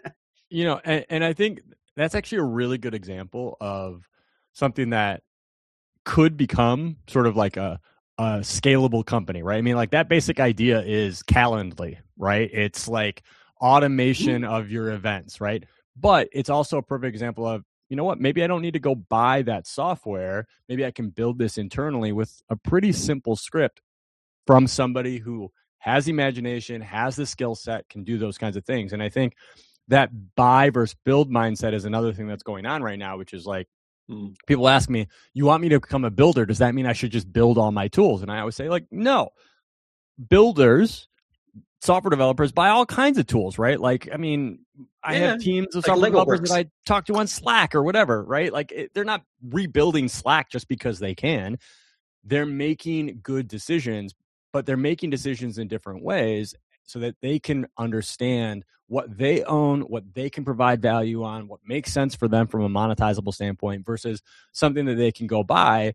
And I think that's actually a really good example of something that could become sort of like a scalable company, right? I mean, like that basic idea is Calendly, right? It's like automation of your events, right? But it's also a perfect example of, you know what, maybe I don't need to go buy that software. Maybe I can build this internally with a pretty simple script from somebody who has imagination, has the skill set, can do those kinds of things. And I think that buy versus build mindset is another thing that's going on right now, which is like, people ask me, you want me to become a builder? Does that mean I should just build all my tools? And I always say, like, no. Builders, software developers buy all kinds of tools, right? Like, I mean, I have teams of software developers that I talk to on Slack or whatever, right? Like, they're not rebuilding Slack just because they can. They're making good decisions, but they're making decisions in different ways so that they can understand what they own, what they can provide value on, what makes sense for them from a monetizable standpoint versus something that they can go buy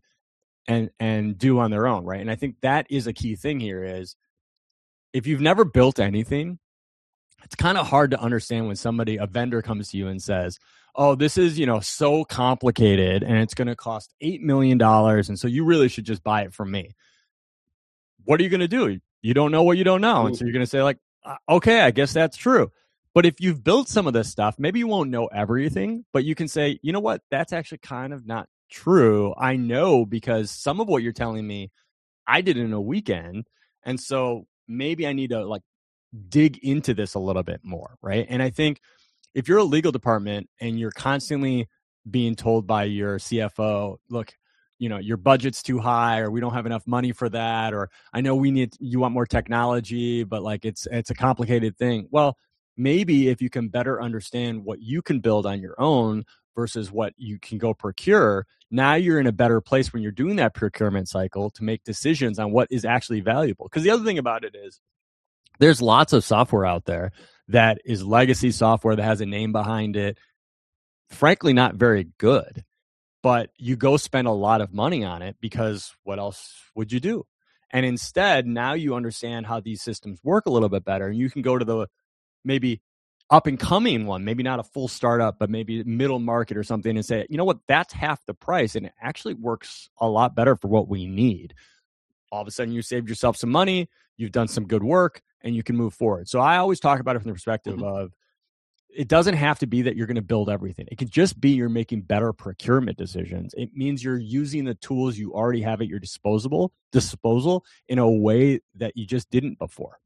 and do on their own, right? And I think that is a key thing here is if you've never built anything, it's kind of hard to understand when a vendor comes to you and says, oh, this is, so complicated and it's going to cost $8 million. And so you really should just buy it from me. What are you going to do? You don't know what you don't know. And so you're going to say like, okay, I guess that's true. But if you've built some of this stuff, maybe you won't know everything, but you can say, you know what, that's actually kind of not true. I know because some of what you're telling me, I did in a weekend. And so maybe I need to like dig into this a little bit more, right? And I think if you're a legal department and you're constantly being told by your CFO, look, your budget's too high, or we don't have enough money for that, or I know you want more technology, but like it's a complicated thing. Well, maybe if you can better understand what you can build on your own versus what you can go procure, now you're in a better place when you're doing that procurement cycle to make decisions on what is actually valuable. Because the other thing about it is there's lots of software out there that is legacy software that has a name behind it, frankly, not very good. But you go spend a lot of money on it because what else would you do? And instead, now you understand how these systems work a little bit better. And you can go to the maybe up and coming one, maybe not a full startup, but maybe middle market or something and say, you know what, that's half the price. And it actually works a lot better for what we need. All of a sudden, you saved yourself some money, you've done some good work, and you can move forward. So I always talk about it from the perspective of, it doesn't have to be that you're going to build everything. It could just be you're making better procurement decisions. It means you're using the tools you already have at your disposal in a way that you just didn't before.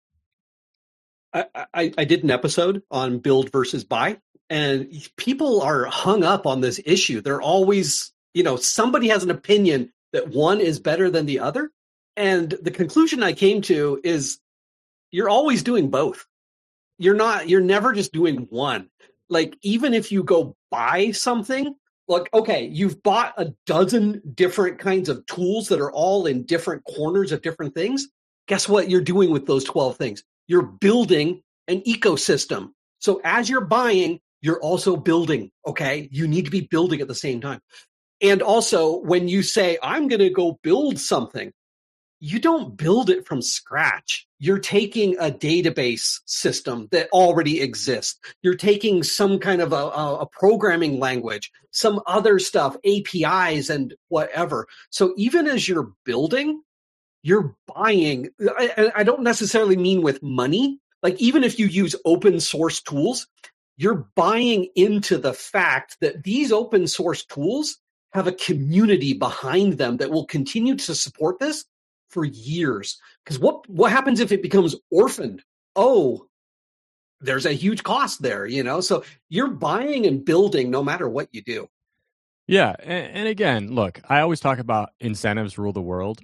I did an episode on build versus buy, and people are hung up on this issue. They're always, somebody has an opinion that one is better than the other. And the conclusion I came to is you're always doing both. You're never just doing one. Like, even if you go buy something Look, okay, you've bought a dozen different kinds of tools that are all in different corners of different things. Guess what you're doing with those 12 things? You're building an ecosystem. So as you're buying, you're also building, okay? You need to be building at the same time. And also, when you say, I'm going to go build something, you don't build it from scratch. You're taking a database system that already exists. You're taking some kind of a programming language, some other stuff, APIs and whatever. So even as you're building, you're buying. I don't necessarily mean with money. Like even if you use open source tools, you're buying into the fact that these open source tools have a community behind them that will continue to support this for years. Because what happens if it becomes orphaned? Oh, there's a huge cost there, you know? So you're buying and building no matter what you do. Yeah. And again, look, I always talk about incentives rule the world.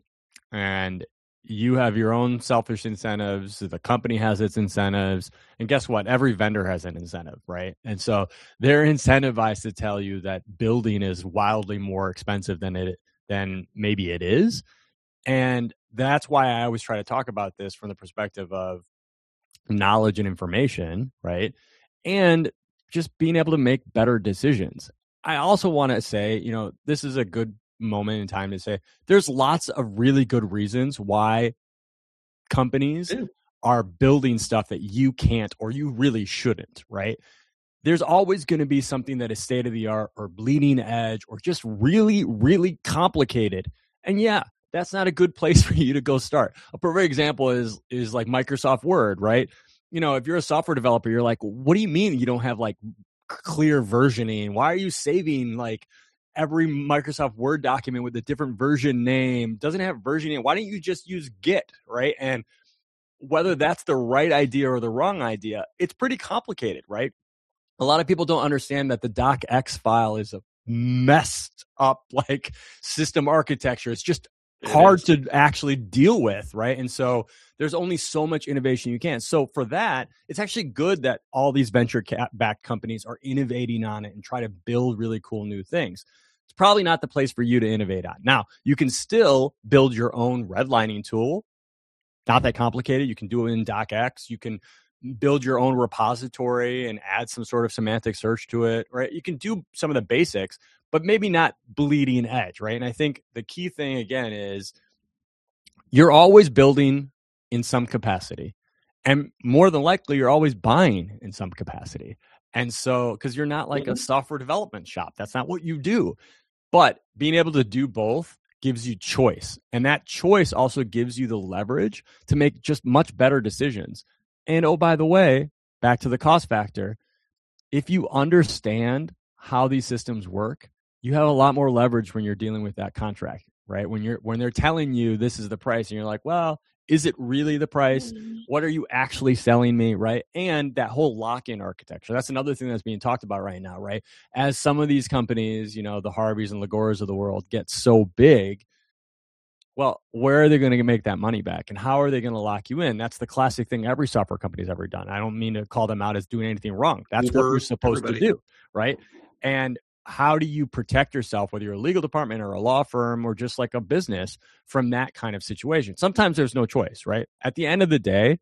And you have your own selfish incentives. The company has its incentives. And guess what? Every vendor has an incentive, right? And so they're incentivized to tell you that building is wildly more expensive than maybe it is. And that's why I always try to talk about this from the perspective of knowledge and information, right? And just being able to make better decisions. I also want to say, this is a good moment in time to say there's lots of really good reasons why companies are building stuff that you can't or you really shouldn't, right? There's always going to be something that is state of the art or bleeding edge or just really, really complicated. And yeah, that's not a good place for you to go start. A perfect example is like Microsoft Word, right? If you're a software developer, you're like, what do you mean you don't have like clear versioning? Why are you saving like every Microsoft Word document with a different version name? Doesn't have versioning. Why don't you just use Git, right? And whether that's the right idea or the wrong idea, it's pretty complicated, right? A lot of people don't understand that the docx file is a messed up like system architecture. It's just hard to actually deal with, right? And so there's only so much innovation you can. So for that, it's actually good that all these venture-backed companies are innovating on it and try to build really cool new things. It's probably not the place for you to innovate on. Now, you can still build your own redlining tool. Not that complicated. You can do it in docx. You can build your own repository and add some sort of semantic search to it, right? You can do some of the basics, but maybe not bleeding edge, right? And I think the key thing, again, is you're always building in some capacity. And more than likely, you're always buying in some capacity. And so, because you're not like a software development shop. That's not what you do. But being able to do both gives you choice. And that choice also gives you the leverage to make just much better decisions. And oh, by the way, back to the cost factor, if you understand how these systems work, you have a lot more leverage when you're dealing with that contract, right? When they're telling you this is the price and you're like, well, is it really the price? What are you actually selling me, right? And that whole lock-in architecture, that's another thing that's being talked about right now, right? As some of these companies, the Harveys and Lagoras of the world get so big, well, where are they going to make that money back? And how are they going to lock you in? That's the classic thing every software company's ever done. I don't mean to call them out as doing anything wrong. That's what you're supposed to do, right? And how do you protect yourself, whether you're a legal department or a law firm or just like a business, from that kind of situation? Sometimes there's no choice, right? At the end of the day,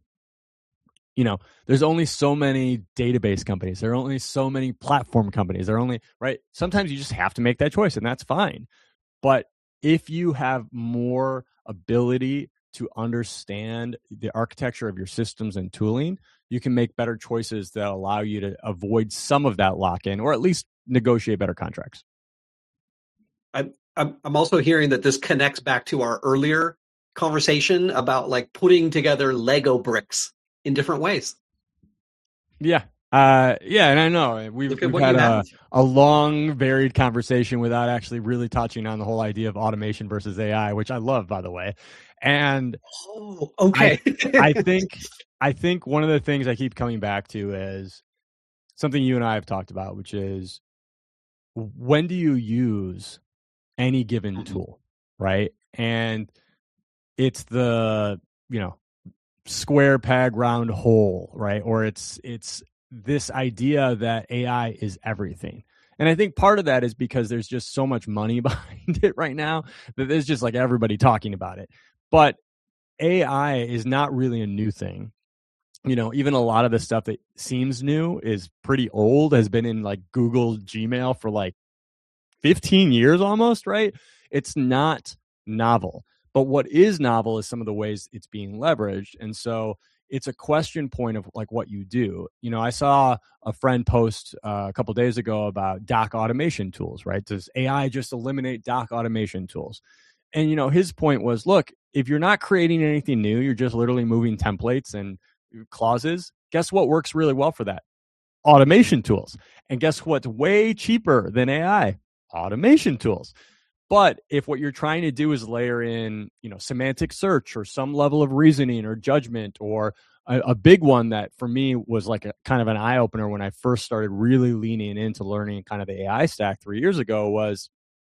there's only so many database companies. There are only so many platform companies. Right? Sometimes you just have to make that choice, and that's fine. But if you have more ability to understand the architecture of your systems and tooling, you can make better choices that allow you to avoid some of that lock-in, or at least negotiate better contracts. I'm also hearing that this connects back to our earlier conversation about like putting together Lego bricks in different ways. Yeah. And I know we've had a long, varied conversation without actually really touching on the whole idea of automation versus AI, which I love, by the way. And okay. I think one of the things I keep coming back to is something you and I have talked about, which is, when do you use any given tool, right? And it's the, square peg round hole, right? Or it's this idea that AI is everything. And I think part of that is because there's just so much money behind it right now that there's just like everybody talking about it. But AI is not really a new thing. Even a lot of the stuff that seems new is pretty old, has been in like Google Gmail for like 15 years almost, right? It's not novel. But what is novel is some of the ways it's being leveraged. And so it's a question point of like what you do. I saw a friend post a couple of days ago about doc automation tools, right? Does AI just eliminate doc automation tools? And, his point was, look, if you're not creating anything new, you're just literally moving templates and clauses. Guess what works really well for that? Automation tools. And guess what's way cheaper than AI? Automation tools. But if what you're trying to do is layer in, semantic search or some level of reasoning or judgment, or a big one that for me was like a kind of an eye opener when I first started really leaning into learning kind of the AI stack 3 years ago was,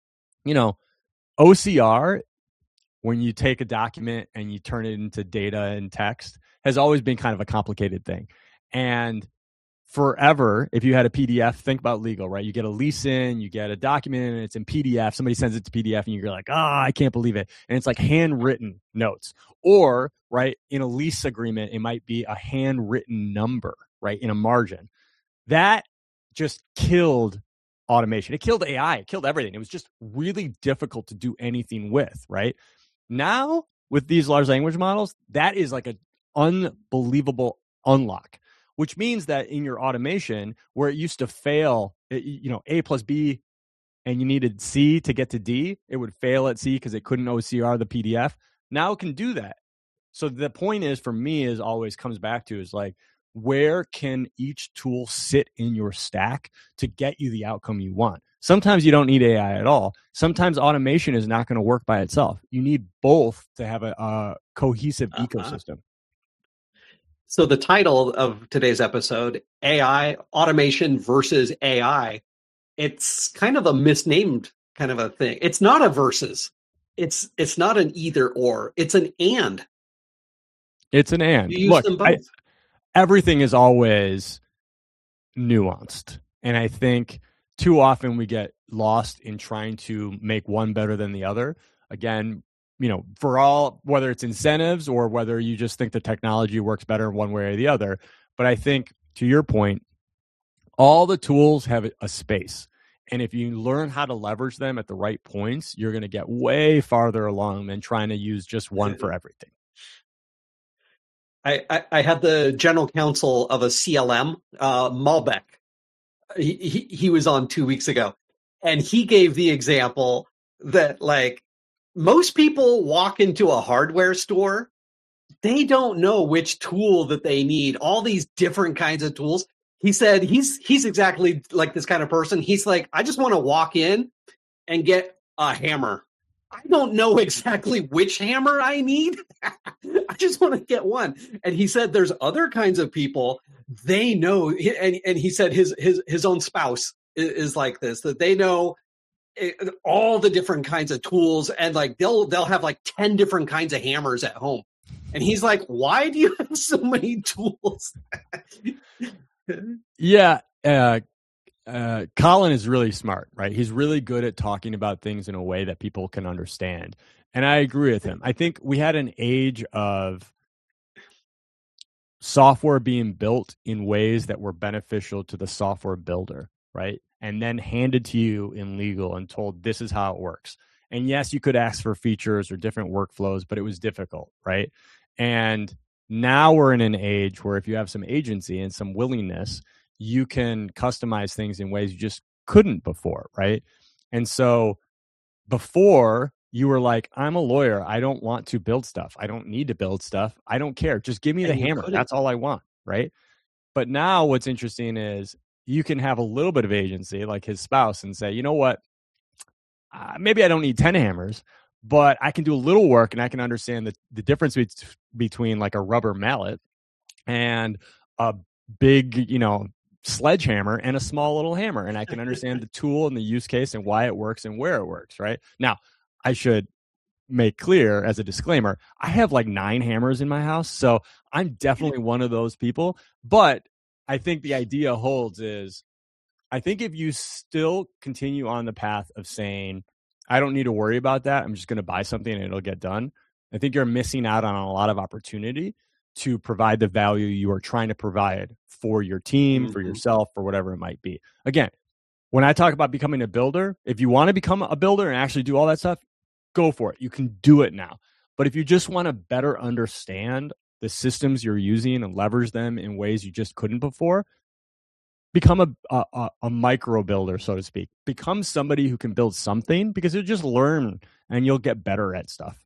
OCR, when you take a document and you turn it into data and text, has always been kind of a complicated thing. And forever, if you had a PDF, think about legal, right? You get a lease in, you get a document, and it's in PDF. Somebody sends it to PDF, and you're like, I can't believe it. And it's like handwritten notes. Or, right, in a lease agreement, it might be a handwritten number, right, in a margin. That just killed automation. It killed AI. It killed everything. It was just really difficult to do anything with, right? Now, with these large language models, that is like an unbelievable unlock, which means that in your automation, where it used to fail, A plus B, and you needed C to get to D, it would fail at C because it couldn't OCR the PDF. Now it can do that. So the point is, for me, is always comes back to is like, where can each tool sit in your stack to get you the outcome you want? Sometimes you don't need AI at all. Sometimes automation is not going to work by itself. You need both to have a cohesive ecosystem. So the title of today's episode, AI, automation versus AI, it's kind of a misnamed kind of a thing. It's not a versus. It's not an either or. It's an and. It's an and. You use them both. Everything is always nuanced. And I think too often we get lost in trying to make one better than the other. Again, for all, whether it's incentives or whether you just think the technology works better one way or the other. But I think, to your point, all the tools have a space. And if you learn how to leverage them at the right points, you're going to get way farther along than trying to use just one for everything. I had the general counsel of a CLM, Malbec. He was on 2 weeks ago, and he gave the example that like most people walk into a hardware store, they don't know which tool that they need. All these different kinds of tools. He said he's exactly like this kind of person. He's like, I just want to walk in and get a hammer. I don't know exactly which hammer I need. I just want to get one. And he said there's other kinds of people, they know, and he said his own spouse is like this, that they know all the different kinds of tools, and like they'll have like 10 different kinds of hammers at home. And he's like, why do you have so many tools? Yeah. Colin is really smart, right? He's really good at talking about things in a way that people can understand. And I agree with him. I think we had an age of software being built in ways that were beneficial to the software builder, right? And then handed to you in legal and told, this is how it works. And yes, you could ask for features or different workflows, but it was difficult, right? And now we're in an age where if you have some agency and some willingness, you can customize things in ways you just couldn't before, right? And so before, you were like, I'm a lawyer. I don't want to build stuff. I don't need to build stuff. I don't care. Just give me the hammer. That's all I want, right? But now what's interesting is you can have a little bit of agency, like his spouse, and say, you know what? Maybe I don't need 10 hammers, but I can do a little work, and I can understand the difference between like a rubber mallet and a big, sledgehammer and a small little hammer. And I can understand the tool and the use case and why it works and where it works, right? Now, I should make clear as a disclaimer, I have like 9 hammers in my house. So I'm definitely one of those people. But I think the idea holds is I think if you still continue on the path of saying, I don't need to worry about that, I'm just going to buy something and it'll get done, I think you're missing out on a lot of opportunity to provide the value you are trying to provide for your team, for yourself, or whatever it might be. Again, when I talk about becoming a builder, if you want to become a builder and actually do all that stuff, go for it. You can do it now. But if you just want to better understand the systems you're using and leverage them in ways you just couldn't before, become a micro builder, so to speak. Become somebody who can build something, because you'll just learn and you'll get better at stuff.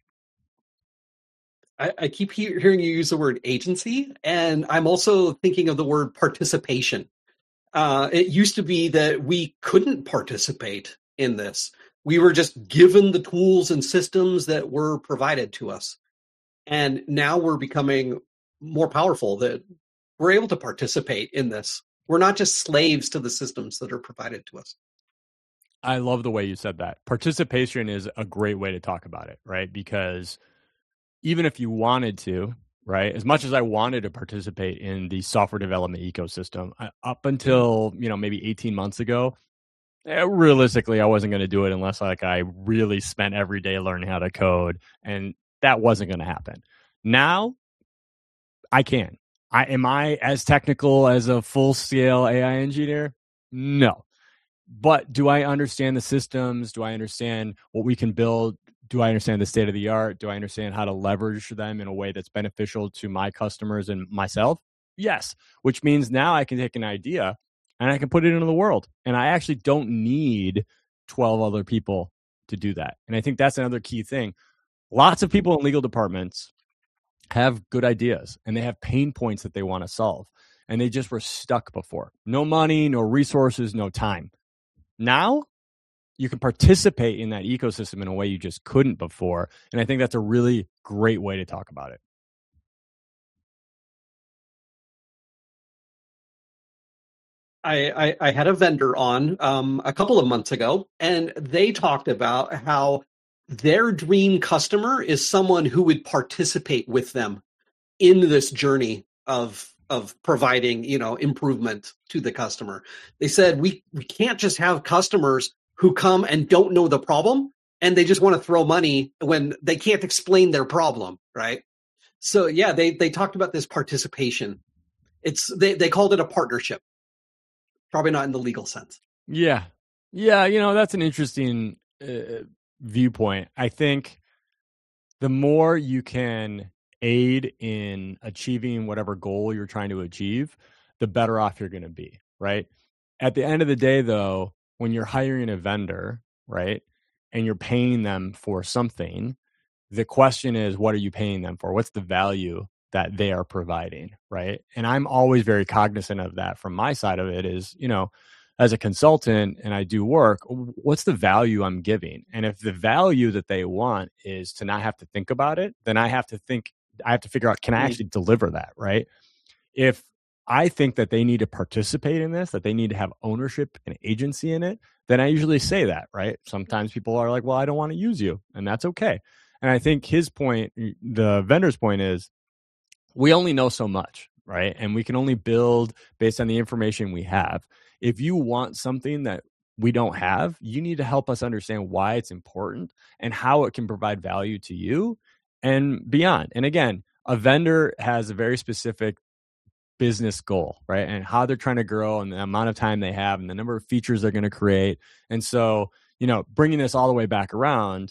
I keep hearing you use the word agency, and I'm also thinking of the word participation. It used to be that we couldn't participate in this. We were just given the tools and systems that were provided to us. And now we're becoming more powerful, that we're able to participate in this. We're not just slaves to the systems that are provided to us. I love the way you said that. Participation is a great way to talk about it, right? Because even if you wanted to, right, as much as I wanted to participate in the software development ecosystem, up until, maybe 18 months ago, realistically, I wasn't going to do it unless I really spent every day learning how to code, and that wasn't going to happen. Now, I can. Am I as technical as a full-scale AI engineer? No. But do I understand the systems? Do I understand what we can build? Do I understand the state of the art? Do I understand how to leverage them in a way that's beneficial to my customers and myself? Yes, which means now I can take an idea and I can put it into the world. And I actually don't need 12 other people to do that. And I think that's another key thing. Lots of people in legal departments have good ideas and they have pain points that they want to solve. And they just were stuck before. No money, no resources, no time. Now, you can participate in that ecosystem in a way you just couldn't before. And I think that's a really great way to talk about it. I had a vendor on a couple of months ago, and they talked about how their dream customer is someone who would participate with them in this journey of providing, improvement to the customer. They said, we can't just have customers who come and don't know the problem and they just want to throw money when they can't explain their problem, right? So yeah, they talked about this participation. They called it a partnership. Probably not in the legal sense. Yeah. That's an interesting viewpoint. I think the more you can aid in achieving whatever goal you're trying to achieve, the better off you're going to be, right? At the end of the day, though, when you're hiring a vendor, right, and you're paying them for something, the question is, what are you paying them for? What's the value that they are providing, right? And I'm always very cognizant of that. From my side of it is, as a consultant and I do work, what's the value I'm giving? And if the value that they want is to not have to think about it, then I have to figure out, can I actually deliver that, right? If I think that they need to participate in this, that they need to have ownership and agency in it, then I usually say that, right? Sometimes people are like, well, I don't want to use you, and that's okay. And I think his point, the vendor's point is, we only know so much, right? And we can only build based on the information we have. If you want something that we don't have, you need to help us understand why it's important and how it can provide value to you and beyond. And again, a vendor has a very specific business goal, right? And how they're trying to grow and the amount of time they have and the number of features they're going to create. And so, bringing this all the way back around,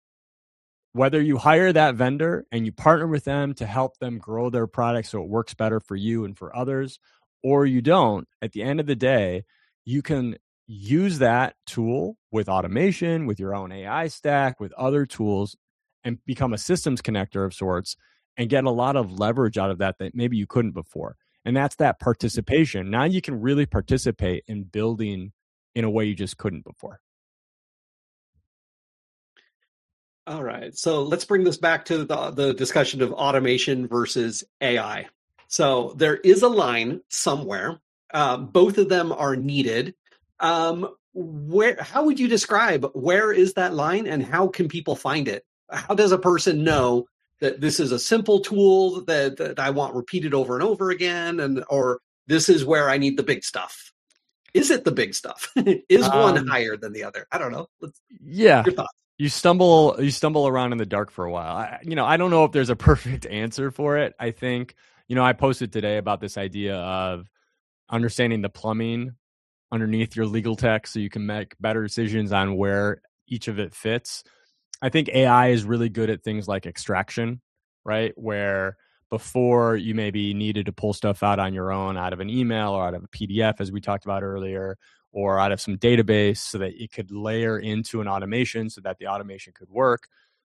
whether you hire that vendor and you partner with them to help them grow their product so it works better for you and for others, or you don't, at the end of the day, you can use that tool with automation, with your own AI stack, with other tools, and become a systems connector of sorts and get a lot of leverage out of that maybe you couldn't before. And that's that participation. Now you can really participate in building in a way you just couldn't before. All right. So let's bring this back to the discussion of automation versus AI. So there is a line somewhere. Both of them are needed. How would you describe where is that line and how can people find it? How does a person know that this is a simple tool that I want repeated over and over again, or this is where I need the big stuff? Is it the big stuff? Is one Um, higher than the other? I don't know. yeah, Your thoughts? you stumble around in the dark for a while. I don't know if there's a perfect answer for it. I think, I posted today about this idea of understanding the plumbing underneath your legal tech so you can make better decisions on where each of it fits. I think AI is really good at things like extraction, right? Where before you maybe needed to pull stuff out on your own out of an email or out of a PDF, as we talked about earlier, or out of some database so that it could layer into an automation so that the automation could work.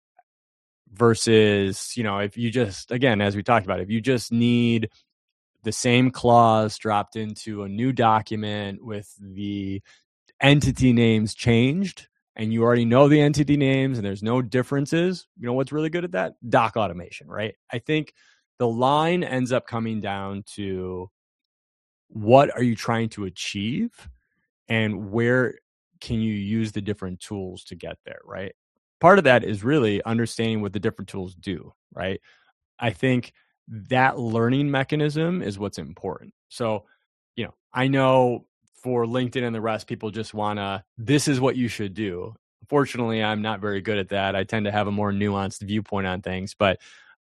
Versus, if you just, again, as we talked about, if you just need the same clause dropped into a new document with the entity names changed, and you already know the entity names and there's no differences, what's really good at that? Doc automation, right? I think the line ends up coming down to what are you trying to achieve and where can you use the different tools to get there, right? Part of that is really understanding what the different tools do, right? I think that learning mechanism is what's important. So, I know for LinkedIn and the rest, people just this is what you should do. Unfortunately, I'm not very good at that. I tend to have a more nuanced viewpoint on things. But,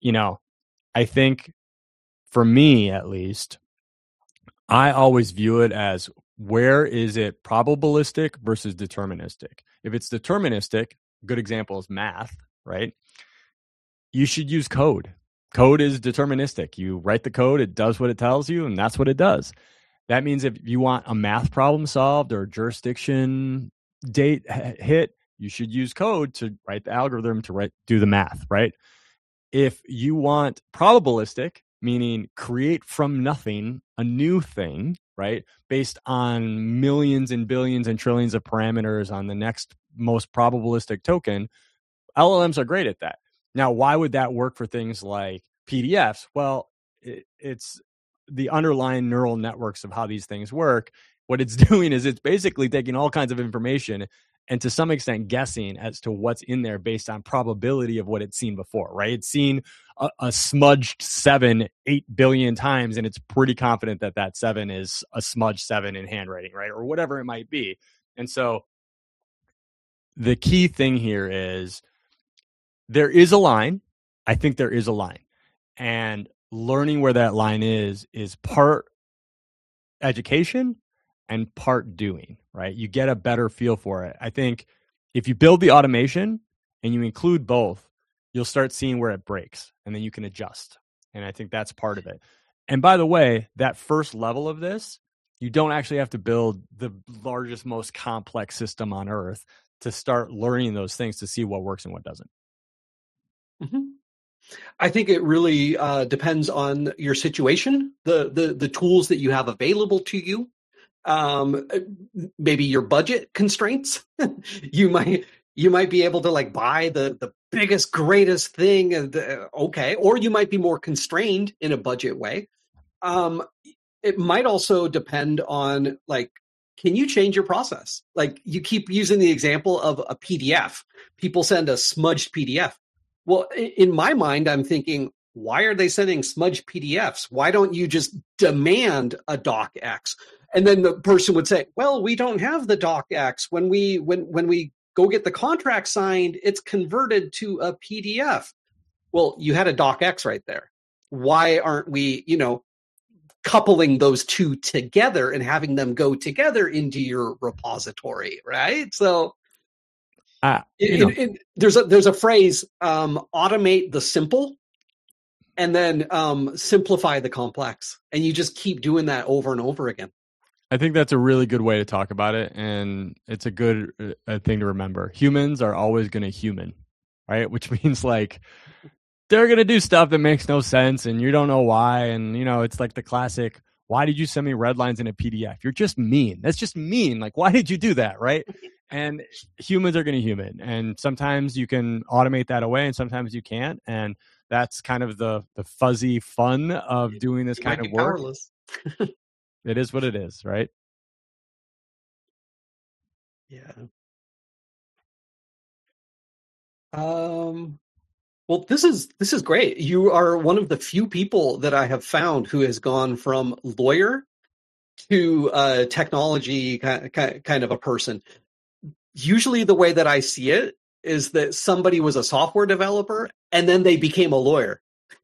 I think for me, at least, I always view it as where is it probabilistic versus deterministic? If it's deterministic, good example is math, right? You should use code. Code is deterministic. You write the code, it does what it tells you, and that's what it does. That means if you want a math problem solved or jurisdiction date hit, you should use code to write the algorithm to do the math, right? If you want probabilistic, meaning create from nothing a new thing, right, based on millions and billions and trillions of parameters on the next most probabilistic token, LLMs are great at that. Now, why would that work for things like PDFs? Well, it's the underlying neural networks of how these things work. What it's doing is it's basically taking all kinds of information and to some extent guessing as to what's in there based on probability of what it's seen before, right? It's seen a smudged 7 8 billion times, and it's pretty confident that that 7 is a smudged 7 in handwriting, right? Or whatever it might be. And so the key thing here is there is a line. I think there is a line. And learning where that line is part education and part doing, right? You get a better feel for it. I think if you build the automation and you include both, you'll start seeing where it breaks and then you can adjust. And I think that's part of it. And by the way, that first level of this, you don't actually have to build the largest, most complex system on earth to start learning those things to see what works and what doesn't. Mm-hmm. I think it really depends on your situation, the tools that you have available to you, maybe your budget constraints. you might be able to like buy the biggest, greatest thing, okay, or you might be more constrained in a budget way. It might also depend on like, can you change your process? Like you keep using the example of a PDF. People send a smudged PDF. Well, in my mind, I'm thinking, why are they sending smudged PDFs? Why don't you just demand a docx? And then the person would say, well, we don't have the docx. When we go get the contract signed, it's converted to a PDF. Well, you had a docx right there. Why aren't we, coupling those two together and having them go together into your repository, right? So there's a phrase, automate the simple and then simplify the complex. And you just keep doing that over and over again. I think that's a really good way to talk about it. And it's a good thing to remember. Humans are always going to human, right? Which means like they're going to do stuff that makes no sense and you don't know why. And, it's like the classic, why did you send me red lines in a PDF? You're just mean. That's just mean. Like, why did you do that, right? And humans are going to human. And sometimes you can automate that away and sometimes you can't. And that's kind of the fuzzy fun of doing this kind of work. Powerless. It is what it is, right? Yeah. Well, this is great. You are one of the few people that I have found who has gone from lawyer to technology kind of a person. Usually the way that I see it is that somebody was a software developer and then they became a lawyer.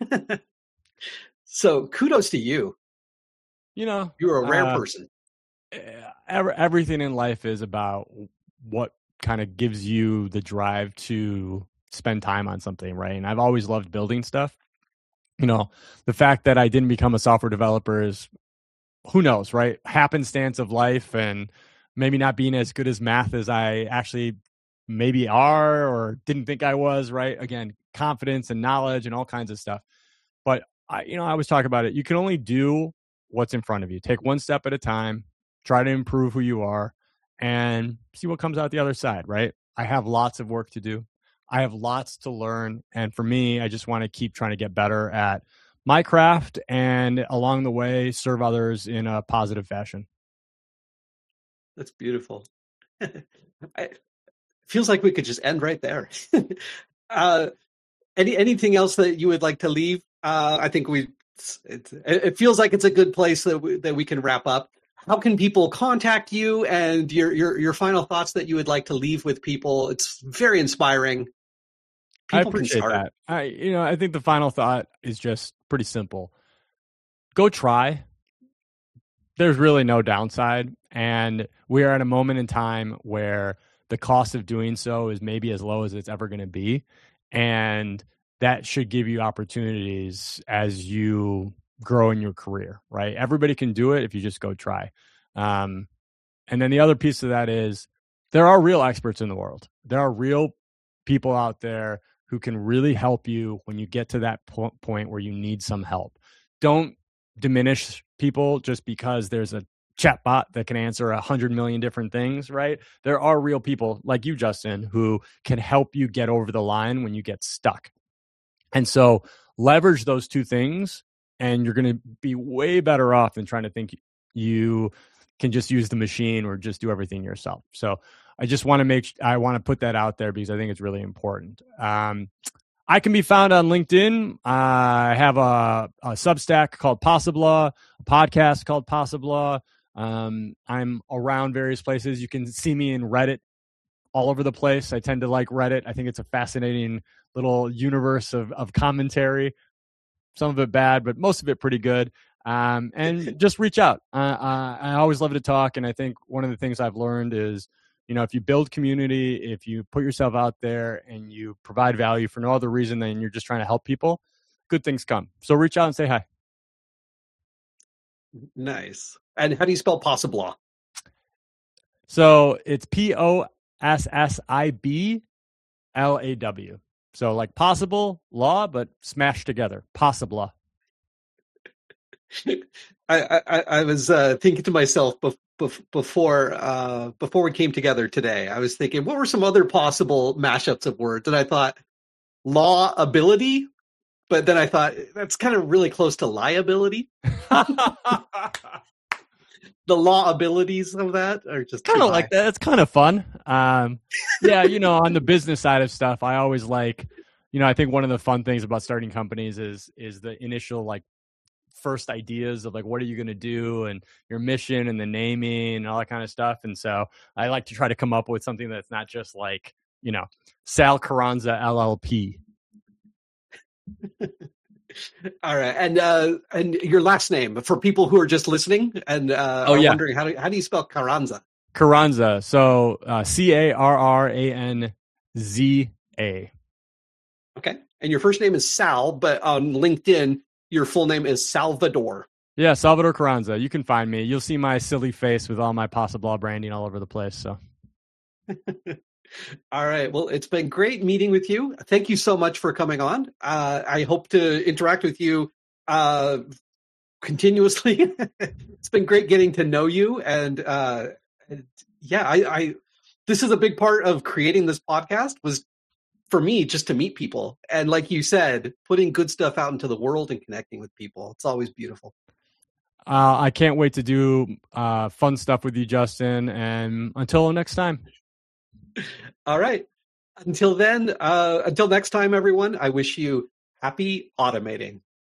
So kudos to you. You're a rare person. Everything in life is about what kind of gives you the drive to spend time on something, right? And I've always loved building stuff. The fact that I didn't become a software developer is, who knows, right? Happenstance of life, and maybe not being as good as math as I actually maybe are or didn't think I was, right? Again, confidence and knowledge and all kinds of stuff. But I always talk about it. You can only do what's in front of you. Take one step at a time, try to improve who you are, and see what comes out the other side, right? I have lots of work to do. I have lots to learn. And for me, I just want to keep trying to get better at my craft and along the way, serve others in a positive fashion. That's beautiful. It feels like we could just end right there. Anything else that you would like to leave? I think it feels like it's a good place that we can wrap up. How can people contact you, and your final thoughts that you would like to leave with people? It's very inspiring. People I appreciate that. I think the final thought is just pretty simple. Go try. There's really no downside. And we are at a moment in time where the cost of doing so is maybe as low as it's ever going to be. And that should give you opportunities as you grow in your career, right? Everybody can do it if you just go try. And then the other piece of that is there are real experts in the world. There are real people out there who can really help you when you get to that point where you need some help. Don't diminish people just because there's a chatbot that can answer 100 million different things, right? There are real people like you, Justin, who can help you get over the line when you get stuck. And so leverage those two things, and you're going to be way better off than trying to think you can just use the machine or just do everything yourself. So I just want to put that out there because I think it's really important. I can be found on LinkedIn. I have a Substack called Possiblaw, a podcast called Possiblaw. I'm around various places. You can see me in Reddit all over the place. I tend to like Reddit. I think it's a fascinating little universe of commentary. Some of it bad, but most of it pretty good. And just reach out. I always love to talk. And I think one of the things I've learned is, if you build community, if you put yourself out there and you provide value for no other reason than you're just trying to help people, good things come. So reach out and say hi. Nice. And how do you spell Possiblaw? So it's Possiblaw. So like possible law, but smashed together. Possiblaw. I was thinking to myself before we came together today. I was thinking, what were some other possible mashups of words? And I thought law ability, but then I thought that's kind of really close to liability. The law abilities of that are just kind of like that. It's kind of fun. Yeah, on the business side of stuff, I always like, I think one of the fun things about starting companies is the initial first ideas of what are you going to do and your mission and the naming and all that kind of stuff. And so I like to try to come up with something that's not just Sal Carranza LLP. All right, and your last name for people who are just listening and wondering how do you spell Carranza? Carranza, so Carranza. Okay, and your first name is Sal, but on LinkedIn your full name is Salvador. Yeah, Salvador Carranza. You can find me. You'll see my silly face with all my Possiblaw branding all over the place. So. All right. Well, it's been great meeting with you. Thank you so much for coming on. I hope to interact with you continuously. It's been great getting to know you. And this is a big part of creating this podcast was for me just to meet people. And like you said, putting good stuff out into the world and connecting with people. It's always beautiful. I can't wait to do fun stuff with you, Justin. And until next time. All right. Until then, until next time, everyone, I wish you happy automating.